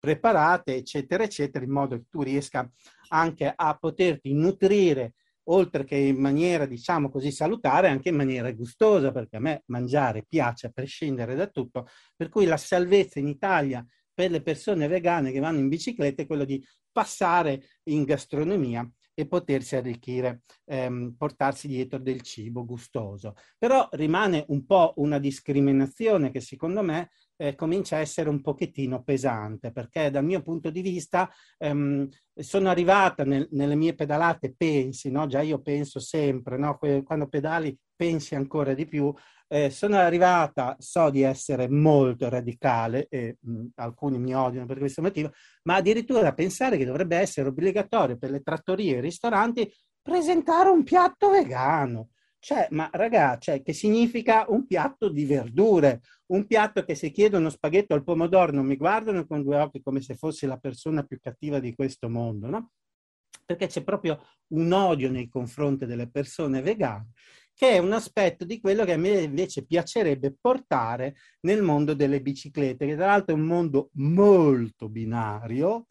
preparate, eccetera, eccetera, in modo che tu riesca anche a poterti nutrire, oltre che in maniera, diciamo così, salutare, anche in maniera gustosa, perché a me mangiare piace a prescindere da tutto, per cui la salvezza in Italia per le persone vegane che vanno in bicicletta è quello di passare in gastronomia e potersi arricchire, ehm, portarsi dietro del cibo gustoso. Però rimane un po' una discriminazione che secondo me eh, comincia a essere un pochettino pesante, perché dal mio punto di vista ehm, sono arrivata nel, nelle mie pedalate, pensi, no? Già io penso sempre, no? Quando pedali pensi ancora di più. Eh, sono arrivata, so di essere molto radicale e mh, alcuni mi odiano per questo motivo, ma addirittura pensare che dovrebbe essere obbligatorio per le trattorie e i ristoranti presentare un piatto vegano. Cioè, ma ragazzi, cioè, che significa un piatto di verdure, un piatto che se chiedo uno spaghetto al pomodoro non mi guardano con due occhi come se fossi la persona più cattiva di questo mondo, no? Perché c'è proprio un odio nei confronti delle persone vegane, che è un aspetto di quello che a me invece piacerebbe portare nel mondo delle biciclette, che tra l'altro è un mondo molto binario,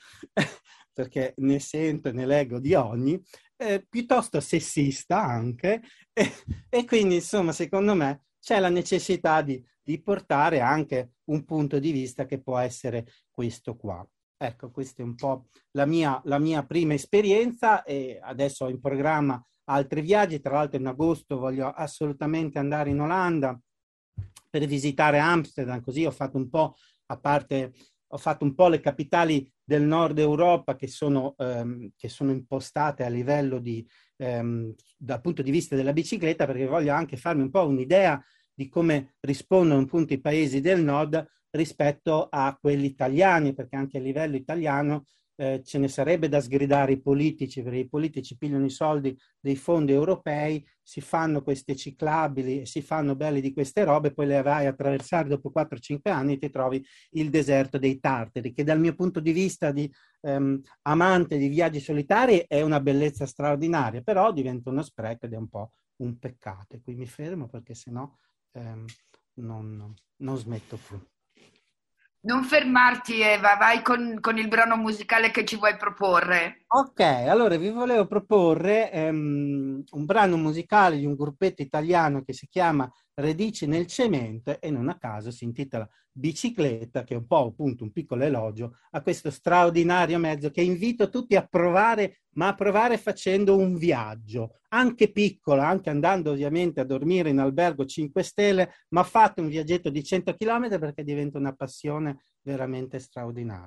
perché ne sento e ne leggo di ogni, eh, piuttosto sessista anche, e, e quindi insomma secondo me c'è la necessità di, di portare anche un punto di vista che può essere questo qua. Ecco, questa è un po' la mia, la mia prima esperienza e adesso ho in programma altri viaggi. Tra l'altro in agosto voglio assolutamente andare in Olanda per visitare Amsterdam, così ho fatto un po', a parte, ho fatto un po' le capitali del nord Europa che sono, ehm, che sono impostate a livello di, ehm, dal punto di vista della bicicletta, perché voglio anche farmi un po' un'idea di come rispondono appunto i paesi del nord rispetto a quelli italiani, perché anche a livello italiano Eh, ce ne sarebbe da sgridare i politici, perché i politici pigliano i soldi dei fondi europei, si fanno queste ciclabili e si fanno belle di queste robe, poi le vai a attraversare dopo quattro cinque anni e ti trovi il deserto dei Tartari, che dal mio punto di vista di ehm, amante di viaggi solitari è una bellezza straordinaria, però diventa uno spreco ed è un po' un peccato. E qui mi fermo perché sennò ehm, non, non smetto più. Non fermarti, Eva, vai con, con il brano musicale che ci vuoi proporre. Ok, allora vi volevo proporre um, un brano musicale di un gruppetto italiano che si chiama Radici nel cemento e non a caso si intitola Bicicletta, che è un po' appunto un piccolo elogio a questo straordinario mezzo che invito tutti a provare, ma a provare facendo un viaggio, anche piccolo, anche andando ovviamente a dormire in albergo cinque stelle, ma fate un viaggetto di cento chilometri perché diventa una passione veramente straordinaria.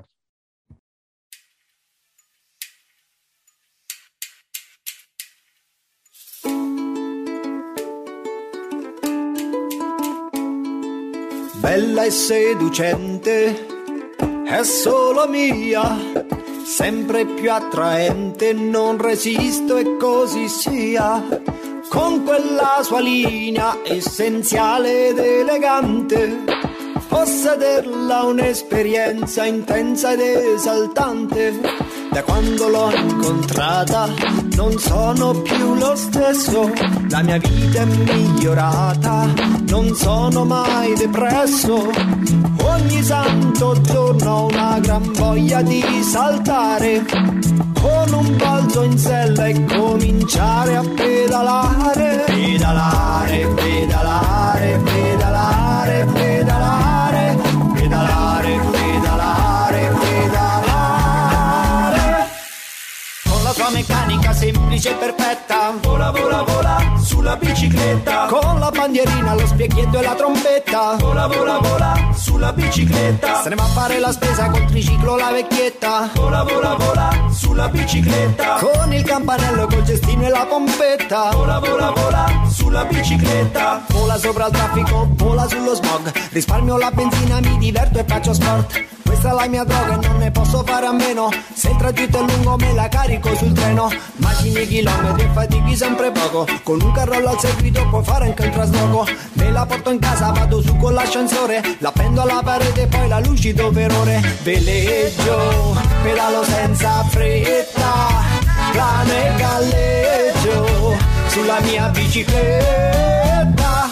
Bella e seducente, è solo mia, sempre più attraente, non resisto e così sia. Con quella sua linea essenziale ed elegante, possederla un'esperienza intensa ed esaltante. Da quando l'ho incontrata non sono più lo stesso, la mia vita è migliorata, non sono mai depresso. Ogni santo giorno ho una gran voglia di saltare, con un balzo in sella e cominciare a pedalare. Pedalare, pedalare, pedalare, pedalare, pedalare, pedalare, pedalare. Con la sua meccanica semplice e perfetta, vola, vola, vola sulla bicicletta. Con la bandierina, lo specchietto e la trombetta, vola, vola, vola sulla bicicletta. Se ne va a fare la spesa col triciclo la vecchietta, vola, vola, vola sulla bicicletta. Con il campanello, col cestino e la pompetta, vola, vola, vola sulla bicicletta. Vola sopra il traffico, vola sullo smog, risparmio la benzina, mi diverto e faccio sport. Questa è la mia droga e non ne posso fare a meno. Se il tragitto è lungo me la carico sul treno. Macini chilometri e fatichi sempre poco. Con un carrello al seguito puoi fare anche il trasloco. Me la porto in casa, vado su con l'ascensore, la appendo alla parete e poi la lucido per ore. Veleggio, pedalo senza fretta, plano e galleggio sulla mia bicicletta.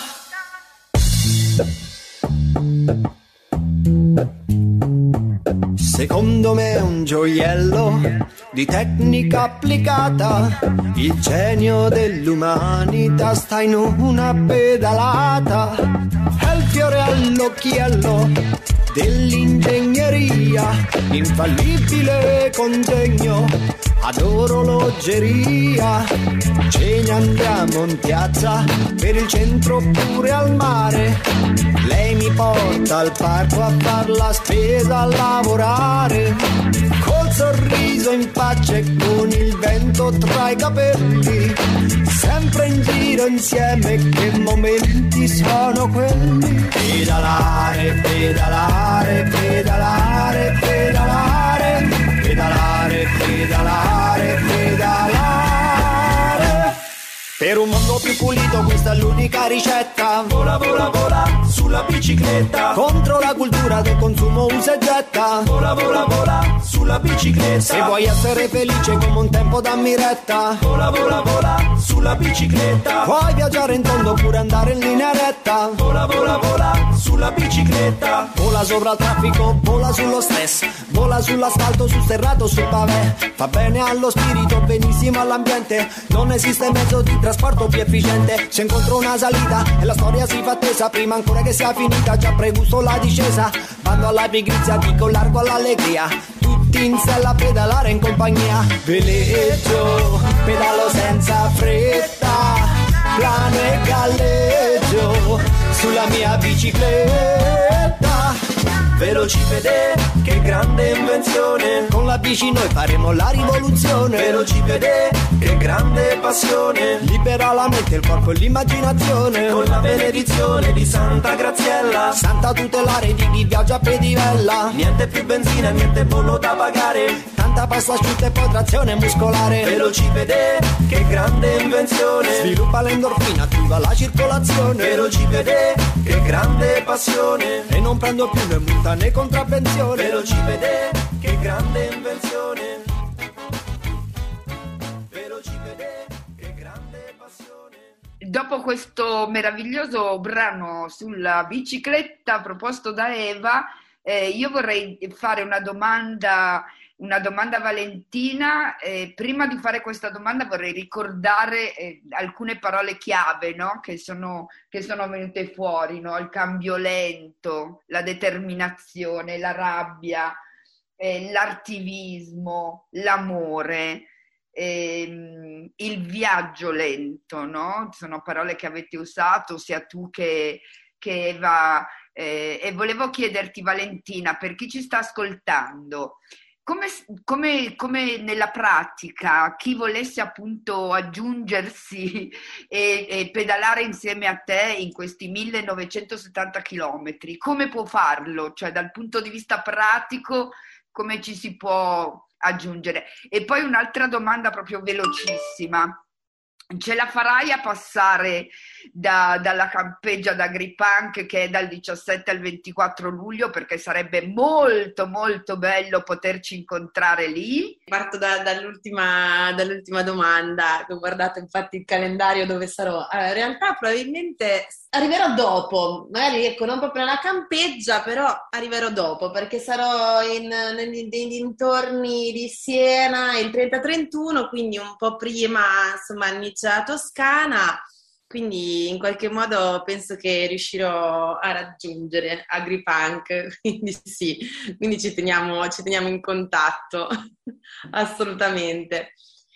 Secondo me è un gioiello di tecnica applicata, il genio dell'umanità sta in una pedalata, è il fiore all'occhiello dell'ingegneria, infallibile contegno ad orologeria. Ce ne andiamo in piazza, per il centro oppure al mare, lei mi porta al parco a far la spesa, a lavorare, col sorriso in faccia e con il vento tra i capelli, sempre in giro insieme, che momenti sono quelli. Pedalare, pedalare, pedalare, pedalare, pedalare, pedalare, pedalare. Per un mondo più pulito questa è l'unica ricetta. Vola, vola, vola sulla bicicletta, contro la cultura del consumo usa e getta. Vola, vola, vola sulla bicicletta, se vuoi essere felice come un tempo da miretta. Vola, vola, vola sulla bicicletta, puoi viaggiare in tondo oppure andare in linea retta. Vola, vola, vola sulla bicicletta, vola sopra il traffico, vola sullo stress, vola sull'asfalto, sul serrato, sul pavè. Fa bene allo spirito, benissimo all'ambiente, non esiste mezzo di trasporto più efficiente. Se incontro una salita e la storia si fa attesa, prima ancora che sia finita già pregusto la discesa. Bando alla pigrizia, dico largo all'allegria, tutti in sella a pedalare in compagnia. Veleggio, pedalo senza fretta, plano e galleggio sulla mia bicicletta. Velocipede, che grande invenzione, con la bici noi faremo la rivoluzione. Velocipede, che grande passione, libera la mente, il corpo e l'immaginazione, con la benedizione di Santa Graziella, santa tutelare di chi viaggia a pedivella. Niente più benzina, niente bollo da pagare, tanta pasta asciutta e poi trazione muscolare. Velocipede, che grande invenzione, sviluppa l'endorfina, attiva la circolazione. Velocipede, che grande passione, e non prendo più né multa né contravvenzione. Velocipede, che grande invenzione, velocipede, che grande passione. Dopo questo meraviglioso brano sulla bicicletta proposto da Eva, eh, io vorrei fare una domanda Una domanda a Valentina. Eh, prima di fare questa domanda vorrei ricordare eh, alcune parole chiave, no? che, sono, che sono venute fuori, no? Il cambio lento, la determinazione, la rabbia, eh, l'artivismo, l'amore, ehm, il viaggio lento, no? Sono parole che avete usato sia tu che, che Eva, eh, e volevo chiederti, Valentina, per chi ci sta ascoltando, Come, come, come nella pratica chi volesse appunto aggiungersi e, e pedalare insieme a te in questi millenovecentosettanta chilometri, come può farlo? Cioè dal punto di vista pratico come ci si può aggiungere? E poi un'altra domanda proprio velocissima. Ce la farai a passare da, dalla campeggia da Agripunk, che è dal diciassette al ventiquattro luglio, perché sarebbe molto molto bello poterci incontrare lì? Parto da, dall'ultima, dall'ultima domanda, ho guardato infatti il calendario dove sarò. Allora, in realtà probabilmente arriverò dopo, magari ecco non proprio nella campeggia, però arriverò dopo perché sarò in, nei, nei dintorni di Siena il trenta trentuno, quindi un po' prima, insomma, inizio la Toscana, quindi in qualche modo penso che riuscirò a raggiungere Agripunk, quindi sì, quindi ci teniamo, ci teniamo in contatto, assolutamente.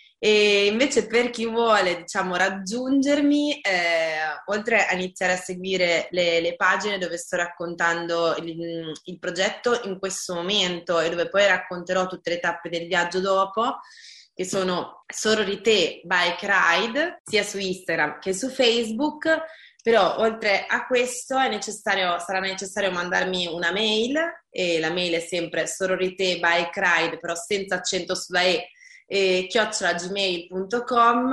E invece per chi vuole, diciamo, raggiungermi, eh, oltre a iniziare a seguire le, le pagine dove sto raccontando il, il progetto in questo momento e dove poi racconterò tutte le tappe del viaggio dopo, che sono Sororité Bike Ride, sia su Instagram che su Facebook, però oltre a questo è necessario, sarà necessario mandarmi una mail, e la mail è sempre sororité bike ride, però senza accento sulla E, e chiocciola gmail punto com,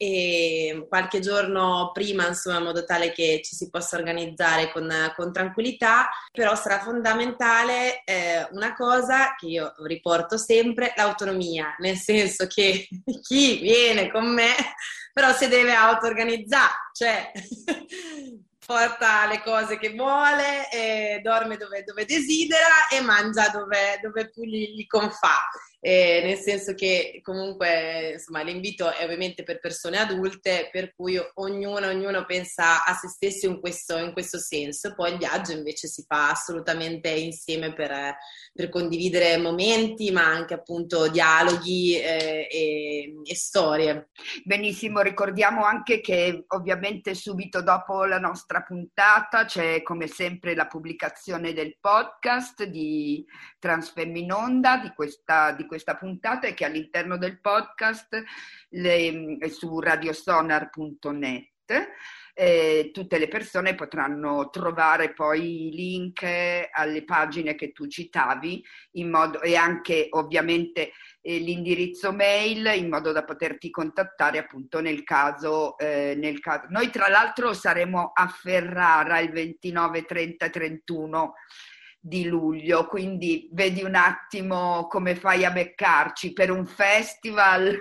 e qualche giorno prima, insomma, in modo tale che ci si possa organizzare con, con tranquillità. Però sarà fondamentale eh, una cosa che io riporto sempre: l'autonomia, nel senso che chi viene con me però si deve auto-organizzare, cioè porta le cose che vuole, e dorme dove, dove desidera e mangia dove, dove più gli, gli confà. Eh, nel senso che comunque insomma l'invito è ovviamente per persone adulte, per cui ognuno, ognuno pensa a se stesso in questo, in questo senso. Poi il viaggio invece si fa assolutamente insieme per, per condividere momenti, ma anche appunto dialoghi eh, e, e storie. Benissimo, ricordiamo anche che ovviamente subito dopo la nostra puntata c'è come sempre la pubblicazione del podcast di Transfemminonda, di questa, di questa puntata, e che all'interno del podcast le, su radiosonar punto net eh, tutte le persone potranno trovare poi i link alle pagine che tu citavi in modo, e anche ovviamente eh, l'indirizzo mail, in modo da poterti contattare appunto nel caso, eh, nel caso. Noi tra l'altro saremo a Ferrara il ventinove, trenta e trentuno di luglio, quindi vedi un attimo come fai a beccarci per un festival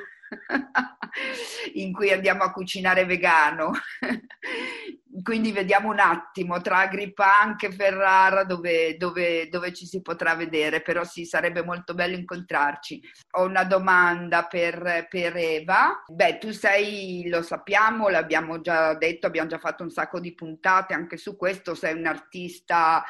in cui andiamo a cucinare vegano. Quindi vediamo un attimo tra Agrippa e Ferrara dove, dove, dove ci si potrà vedere, però sì, sarebbe molto bello incontrarci. Ho una domanda per, per Eva. Beh, tu sei, lo sappiamo, l'abbiamo già detto, abbiamo già fatto un sacco di puntate anche su questo, sei un artista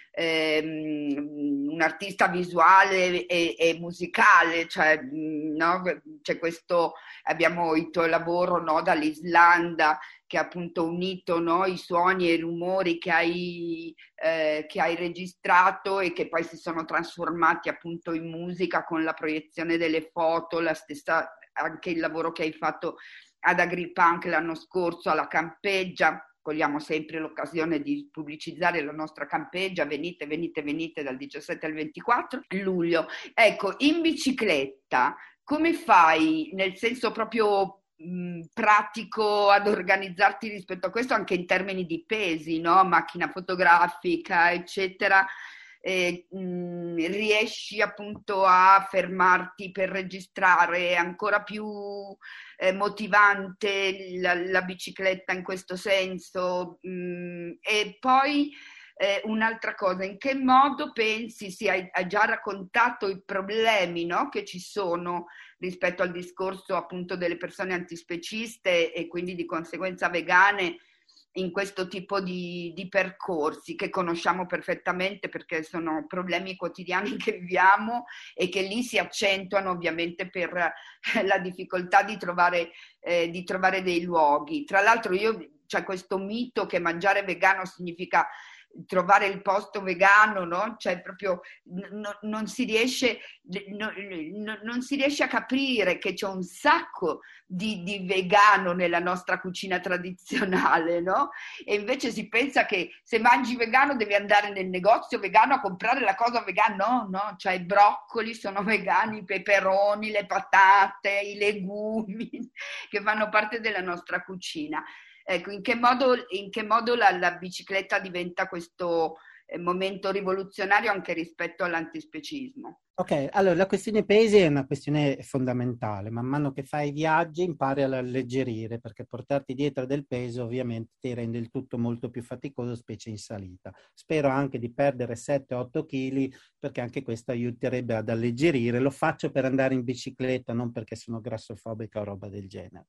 Ehm, un artista visuale e, e musicale, cioè, no? C'è questo, abbiamo il tuo lavoro, no? Dall'Islanda, che ha appunto unito, no? I suoni e i rumori che hai, eh, che hai registrato e che poi si sono trasformati appunto in musica con la proiezione delle foto, la stessa, anche il lavoro che hai fatto ad Agrippa l'anno scorso alla Campeggia. Cogliamo sempre l'occasione di pubblicizzare la nostra campeggia, venite, venite, venite dal diciassette al ventiquattro luglio. Ecco, in bicicletta, come fai, nel senso proprio mh, pratico, ad organizzarti rispetto a questo, anche in termini di pesi, no? Macchina fotografica, eccetera. Eh, mh, riesci appunto a fermarti per registrare? Ancora più eh, motivante la, la bicicletta in questo senso? Mh, e poi eh, un'altra cosa, in che modo pensi, sì, hai, hai già raccontato i problemi, no, che ci sono rispetto al discorso appunto delle persone antispeciste e quindi di conseguenza vegane in questo tipo di, di percorsi che conosciamo perfettamente perché sono problemi quotidiani che viviamo e che lì si accentuano ovviamente per la difficoltà di trovare, eh, di trovare dei luoghi. Tra l'altro io, c'è questo mito che mangiare vegano significa trovare il posto vegano, no? Cioè proprio no, non si riesce no, no, non si riesce a capire che c'è un sacco di, di vegano nella nostra cucina tradizionale, no? E invece si pensa che se mangi vegano devi andare nel negozio vegano a comprare la cosa vegana. No, no, cioè i broccoli sono vegani, i peperoni, le patate, i legumi che fanno parte della nostra cucina. Ecco, in che modo, in che modo la, la bicicletta diventa questo eh, momento rivoluzionario anche rispetto all'antispecismo? Ok, allora la questione pesi è una questione fondamentale. Man mano che fai i viaggi impari a alleggerire, perché portarti dietro del peso ovviamente ti rende il tutto molto più faticoso, specie in salita. Spero anche di perdere sette otto chili, perché anche questo aiuterebbe ad alleggerire. Lo faccio per andare in bicicletta, non perché sono grassofobica o roba del genere.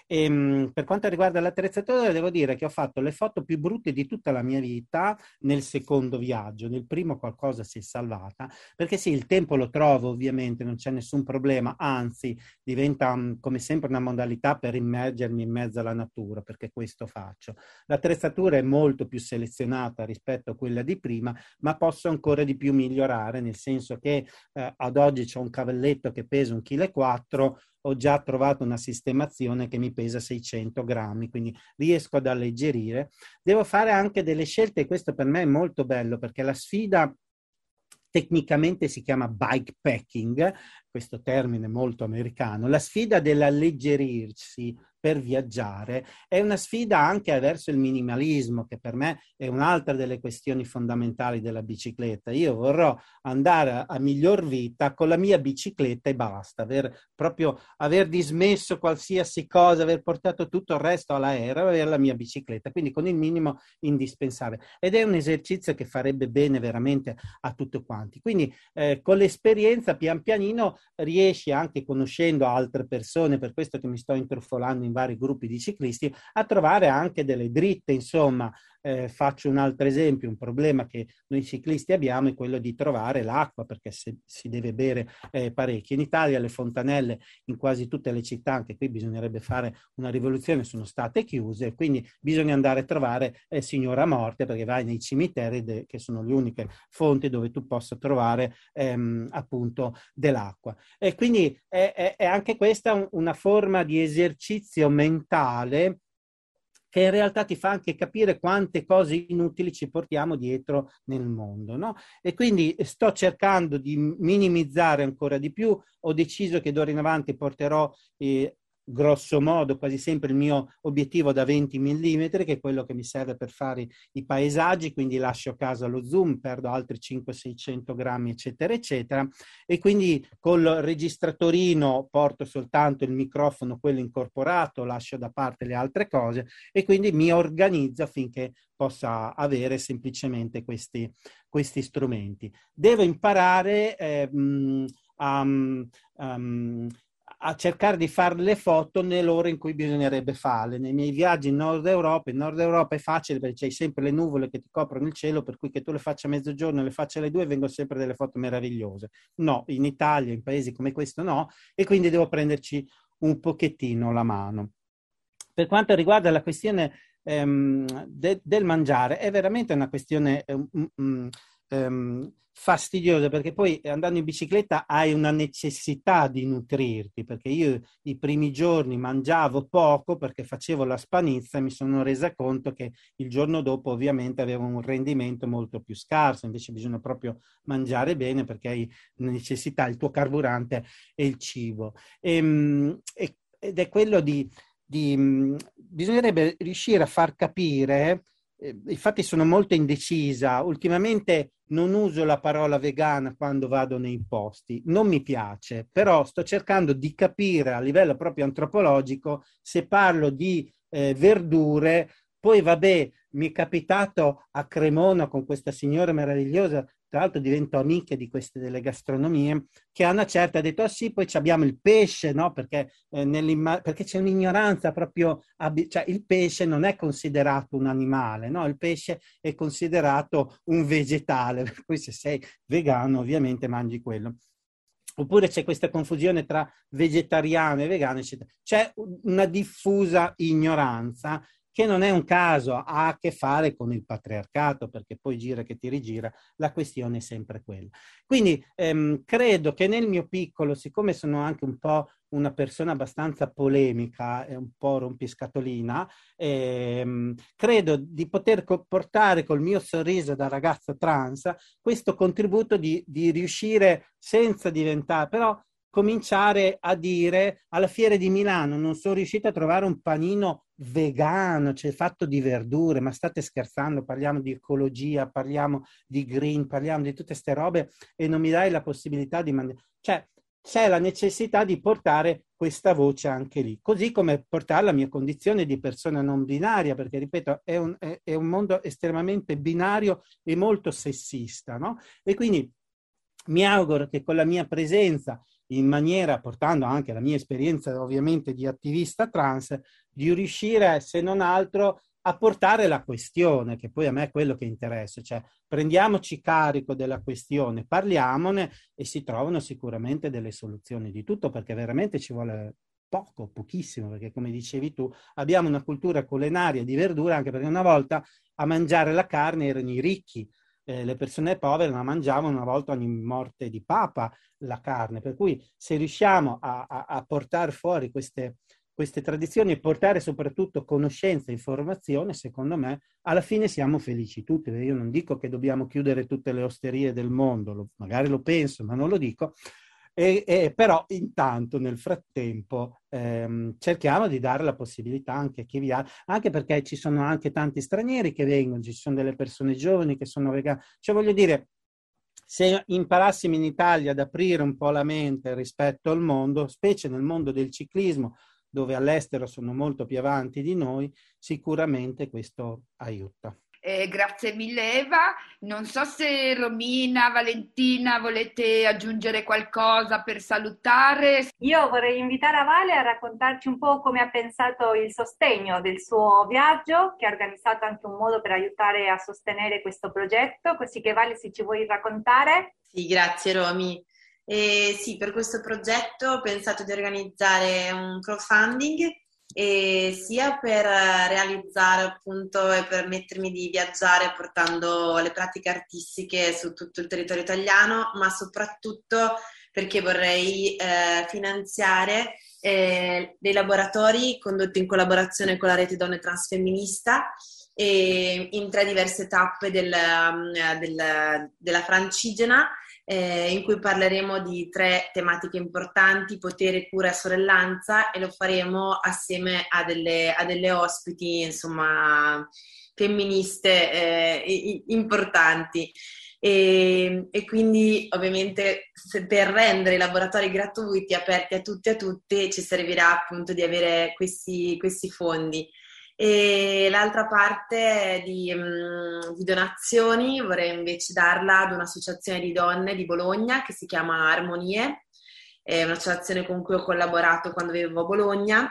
E, per quanto riguarda l'attrezzatura, devo dire che ho fatto le foto più brutte di tutta la mia vita nel secondo viaggio. Nel primo qualcosa si è salvata, perché sì, il tempo lo trovo ovviamente, non c'è nessun problema, anzi diventa come sempre una modalità per immergermi in mezzo alla natura, perché questo faccio. L'attrezzatura è molto più selezionata rispetto a quella di prima, ma posso ancora di più migliorare, nel senso che eh, ad oggi c'ho un cavalletto che pesa un chilo e quattro, ho già trovato una sistemazione che mi pesa seicento grammi, quindi riesco ad alleggerire. Devo fare anche delle scelte, e questo per me è molto bello, perché la sfida tecnicamente si chiama bikepacking, questo termine molto americano, la sfida dell'alleggerirsi per viaggiare è una sfida anche verso il minimalismo, che per me è un'altra delle questioni fondamentali della bicicletta. Io vorrò andare a, a miglior vita con la mia bicicletta e basta, aver proprio aver dismesso qualsiasi cosa, aver portato tutto il resto all'aereo, avere la mia bicicletta, quindi con il minimo indispensabile. Ed è un esercizio che farebbe bene veramente a tutti quanti. Quindi eh, con l'esperienza pian pianino riesci, anche conoscendo altre persone, per questo che mi sto intrufolando in vari gruppi di ciclisti, a trovare anche delle dritte. Insomma, eh, faccio un altro esempio: un problema che noi ciclisti abbiamo è quello di trovare l'acqua, perché se, si deve bere eh, parecchio. In Italia le fontanelle in quasi tutte le città, anche qui bisognerebbe fare una rivoluzione, sono state chiuse, quindi bisogna andare a trovare eh, signora morte, perché vai nei cimiteri de, che sono le uniche fonti dove tu possa trovare ehm, appunto dell'acqua. E quindi è, è, è anche questa un, una forma di esercizio mentale che in realtà ti fa anche capire quante cose inutili ci portiamo dietro nel mondo, no? E quindi sto cercando di minimizzare ancora di più. Ho deciso che d'ora in avanti porterò eh, grosso modo quasi sempre il mio obiettivo da venti millimetri, che è quello che mi serve per fare i paesaggi, quindi lascio a casa lo zoom, perdo altri cinquecento seicento grammi eccetera eccetera, e quindi col registratorino porto soltanto il microfono, quello incorporato, lascio da parte le altre cose e quindi mi organizzo affinché possa avere semplicemente questi, questi strumenti. Devo imparare eh, a um, a cercare di fare le foto nell'ora in cui bisognerebbe farle. Nei miei viaggi in Nord Europa, in Nord Europa è facile perché c'hai sempre le nuvole che ti coprono il cielo, per cui che tu le faccia a mezzogiorno, le faccia alle due, vengono sempre delle foto meravigliose. No, in Italia, in paesi come questo no, e quindi devo prenderci un pochettino la mano. Per quanto riguarda la questione ehm, de, del mangiare, è veramente una questione um, um, um, fastidiosa, perché poi andando in bicicletta hai una necessità di nutrirti, perché io i primi giorni mangiavo poco perché facevo la spanizza e mi sono resa conto che il giorno dopo ovviamente avevo un rendimento molto più scarso. Invece bisogna proprio mangiare bene, perché hai necessità, il tuo carburante è il cibo. E, ed è quello di, di bisognerebbe riuscire a far capire. Eh, infatti sono molto indecisa ultimamente. Non uso la parola vegana quando vado nei posti, non mi piace, però sto cercando di capire a livello proprio antropologico se parlo di eh, verdure. Poi vabbè, mi è capitato a Cremona con questa signora meravigliosa, tra l'altro divento amiche di queste delle gastronomie, che a una certa ha detto ah sì, poi abbiamo il pesce, no? Perché, eh, perché c'è un'ignoranza proprio, cioè il pesce non è considerato un animale, no? Il pesce è considerato un vegetale, per cui se sei vegano ovviamente mangi quello. Oppure c'è questa confusione tra vegetariano e vegano, eccetera. C'è una diffusa ignoranza che non è un caso, ha a che fare con il patriarcato, perché poi gira che ti rigira, la questione è sempre quella. Quindi ehm, credo che nel mio piccolo, siccome sono anche un po' una persona abbastanza polemica e un po' rompiscatolina, ehm, credo di poter portare col mio sorriso da ragazzo trans questo contributo di, di riuscire senza diventare, però cominciare a dire alla Fiera di Milano non sono riuscito a trovare un panino vegano, cioè fatto di verdure, ma state scherzando, parliamo di ecologia, parliamo di green, parliamo di tutte ste robe e non mi dai la possibilità di mangiare. Cioè c'è la necessità di portare questa voce anche lì, così come portare la mia condizione di persona non binaria, perché ripeto è un, è, è un mondo estremamente binario e molto sessista, no? E quindi mi auguro che con la mia presenza, in maniera, portando anche la mia esperienza ovviamente di attivista trans, di riuscire, se non altro, a portare la questione, che poi a me è quello che interessa, cioè prendiamoci carico della questione, parliamone e si trovano sicuramente delle soluzioni di tutto, perché veramente ci vuole poco, pochissimo, perché come dicevi tu, abbiamo una cultura culinaria di verdura, anche perché una volta a mangiare la carne erano i ricchi. Eh, le persone povere la mangiavano una volta ogni morte di papa la carne, per cui se riusciamo a, a, a portare fuori queste, queste tradizioni e portare soprattutto conoscenza e informazione, secondo me alla fine siamo felici tutti. Io non dico che dobbiamo chiudere tutte le osterie del mondo, lo, magari lo penso ma non lo dico, E, e però intanto nel frattempo ehm, cerchiamo di dare la possibilità anche a chi viaggia, anche perché ci sono anche tanti stranieri che vengono, ci sono delle persone giovani che sono vegane, cioè voglio dire, se imparassimo in Italia ad aprire un po' la mente rispetto al mondo, specie nel mondo del ciclismo, dove all'estero sono molto più avanti di noi, sicuramente questo aiuta. Eh, grazie mille Eva, non so se Romina, Valentina volete aggiungere qualcosa per salutare. Io vorrei invitare a Vale a raccontarci un po' come ha pensato il sostegno del suo viaggio, che ha organizzato anche un modo per aiutare a sostenere questo progetto, così che Vale, se ci vuoi raccontare. Sì, grazie Romy. E sì, per questo progetto ho pensato di organizzare un crowdfunding, e sia per realizzare appunto e permettermi di viaggiare portando le pratiche artistiche su tutto il territorio italiano, ma soprattutto perché vorrei eh, finanziare eh, dei laboratori condotti in collaborazione con la Rete Donne Transfemminista e in tre diverse tappe del, del, della Francigena, Eh, in cui parleremo di tre tematiche importanti: potere, cura e sorellanza, e lo faremo assieme a delle, a delle ospiti, insomma, femministe eh, importanti. E, e quindi ovviamente per rendere i laboratori gratuiti, aperti a tutti e a tutti, ci servirà appunto di avere questi, questi fondi. E l'altra parte di, um, di donazioni vorrei invece darla ad un'associazione di donne di Bologna che si chiama Armonie, è un'associazione con cui ho collaborato quando vivevo a Bologna,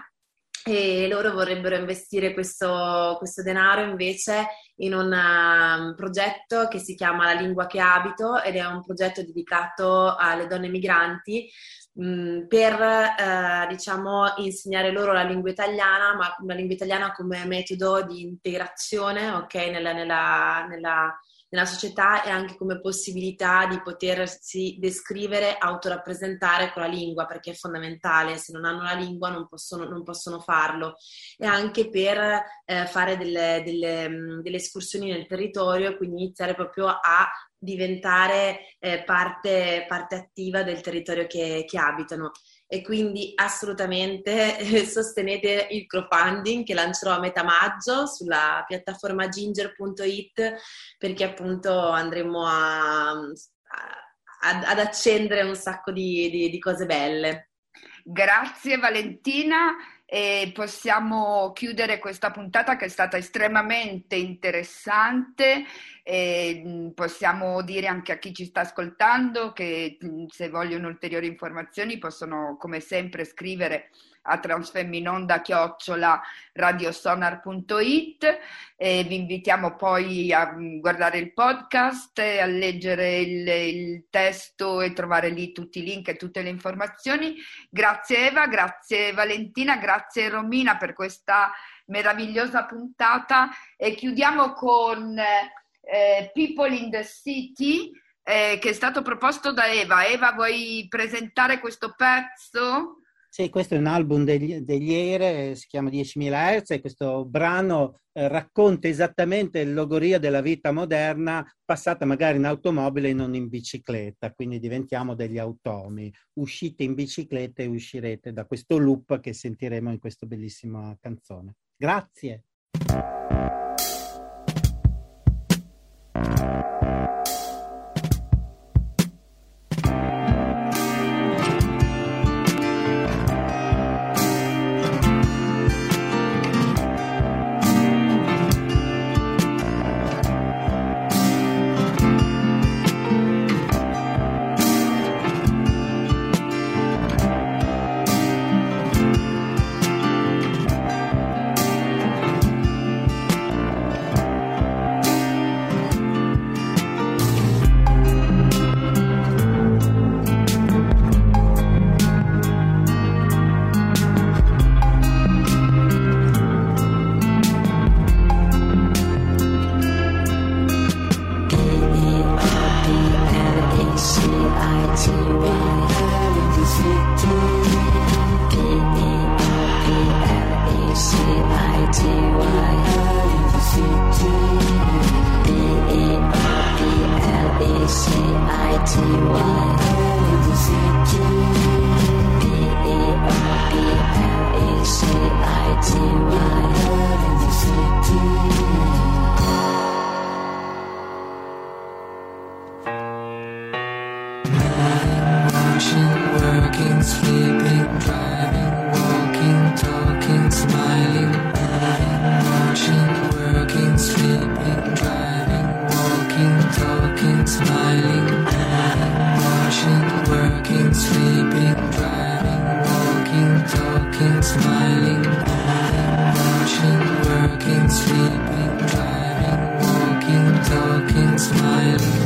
e loro vorrebbero investire questo, questo denaro invece in un um, progetto che si chiama La lingua che abito, ed è un progetto dedicato alle donne migranti per eh, diciamo insegnare loro la lingua italiana, ma la lingua italiana come metodo di integrazione, ok, nella, nella, nella, nella società, e anche come possibilità di potersi descrivere, autorappresentare con la lingua, perché è fondamentale. Se non hanno la lingua non possono, non possono farlo. E anche per eh, fare delle, delle, delle escursioni nel territorio e quindi iniziare proprio a diventare eh, parte, parte attiva del territorio che, che abitano. E quindi assolutamente eh, sostenete il crowdfunding che lancerò a metà maggio sulla piattaforma ginger punto it, perché appunto andremo a, a, ad accendere un sacco di, di, di cose belle. Grazie Valentina, e possiamo chiudere questa puntata che è stata estremamente interessante. E possiamo dire anche a chi ci sta ascoltando che se vogliono ulteriori informazioni possono come sempre scrivere a transfemminonda chiocciola radiosonar punto it, e vi invitiamo poi a guardare il podcast, a leggere il, il testo e trovare lì tutti i link e tutte le informazioni. Grazie Eva, grazie Valentina, grazie Romina per questa meravigliosa puntata, e chiudiamo con eh, People in the City, eh, che è stato proposto da Eva. Eva, vuoi presentare questo pezzo? Sì, questo è un album degli, degli Eire, si chiama diecimila hertz, e questo brano eh, racconta esattamente il logorio della vita moderna passata magari in automobile e non in bicicletta, quindi diventiamo degli automi. Uscite in bicicletta e uscirete da questo loop che sentiremo in questa bellissima canzone. Grazie! talking, smiling, watching, working, sleeping, driving, walking, talking, smiling.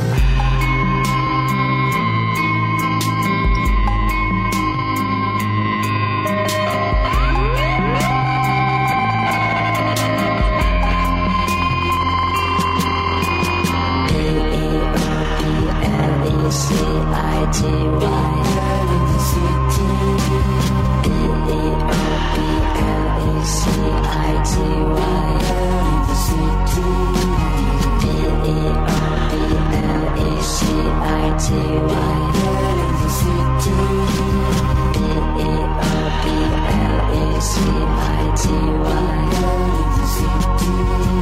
C I T Y in the city. B E O B L E C I T Y in the city. B E O B L E C I T Y in the city. B E O B L E C I T Y in the city.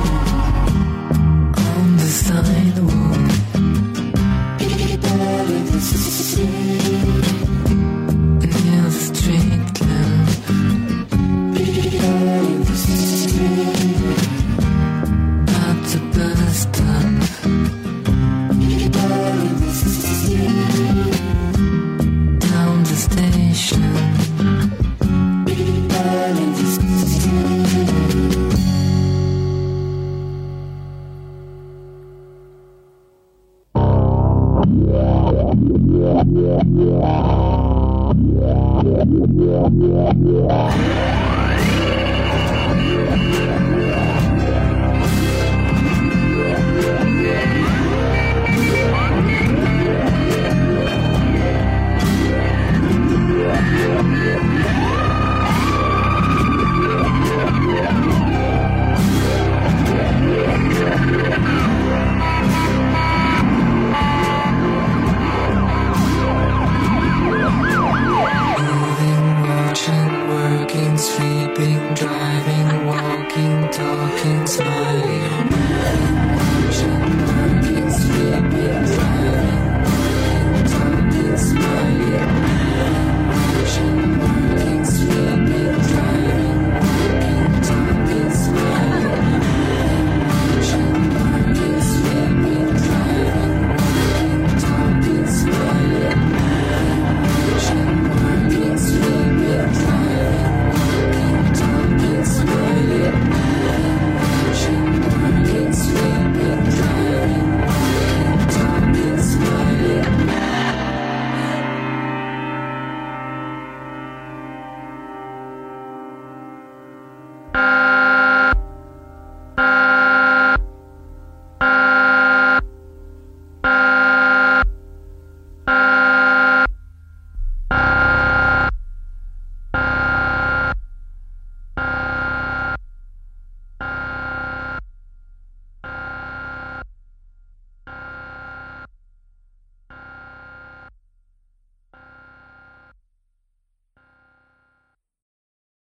On the sidewalk. Near the street lamp, at the bus stop, down the station. Sleeping, driving, walking, talking, smiling, watching, working, sleeping, driving, walking, talking, smiling, watching.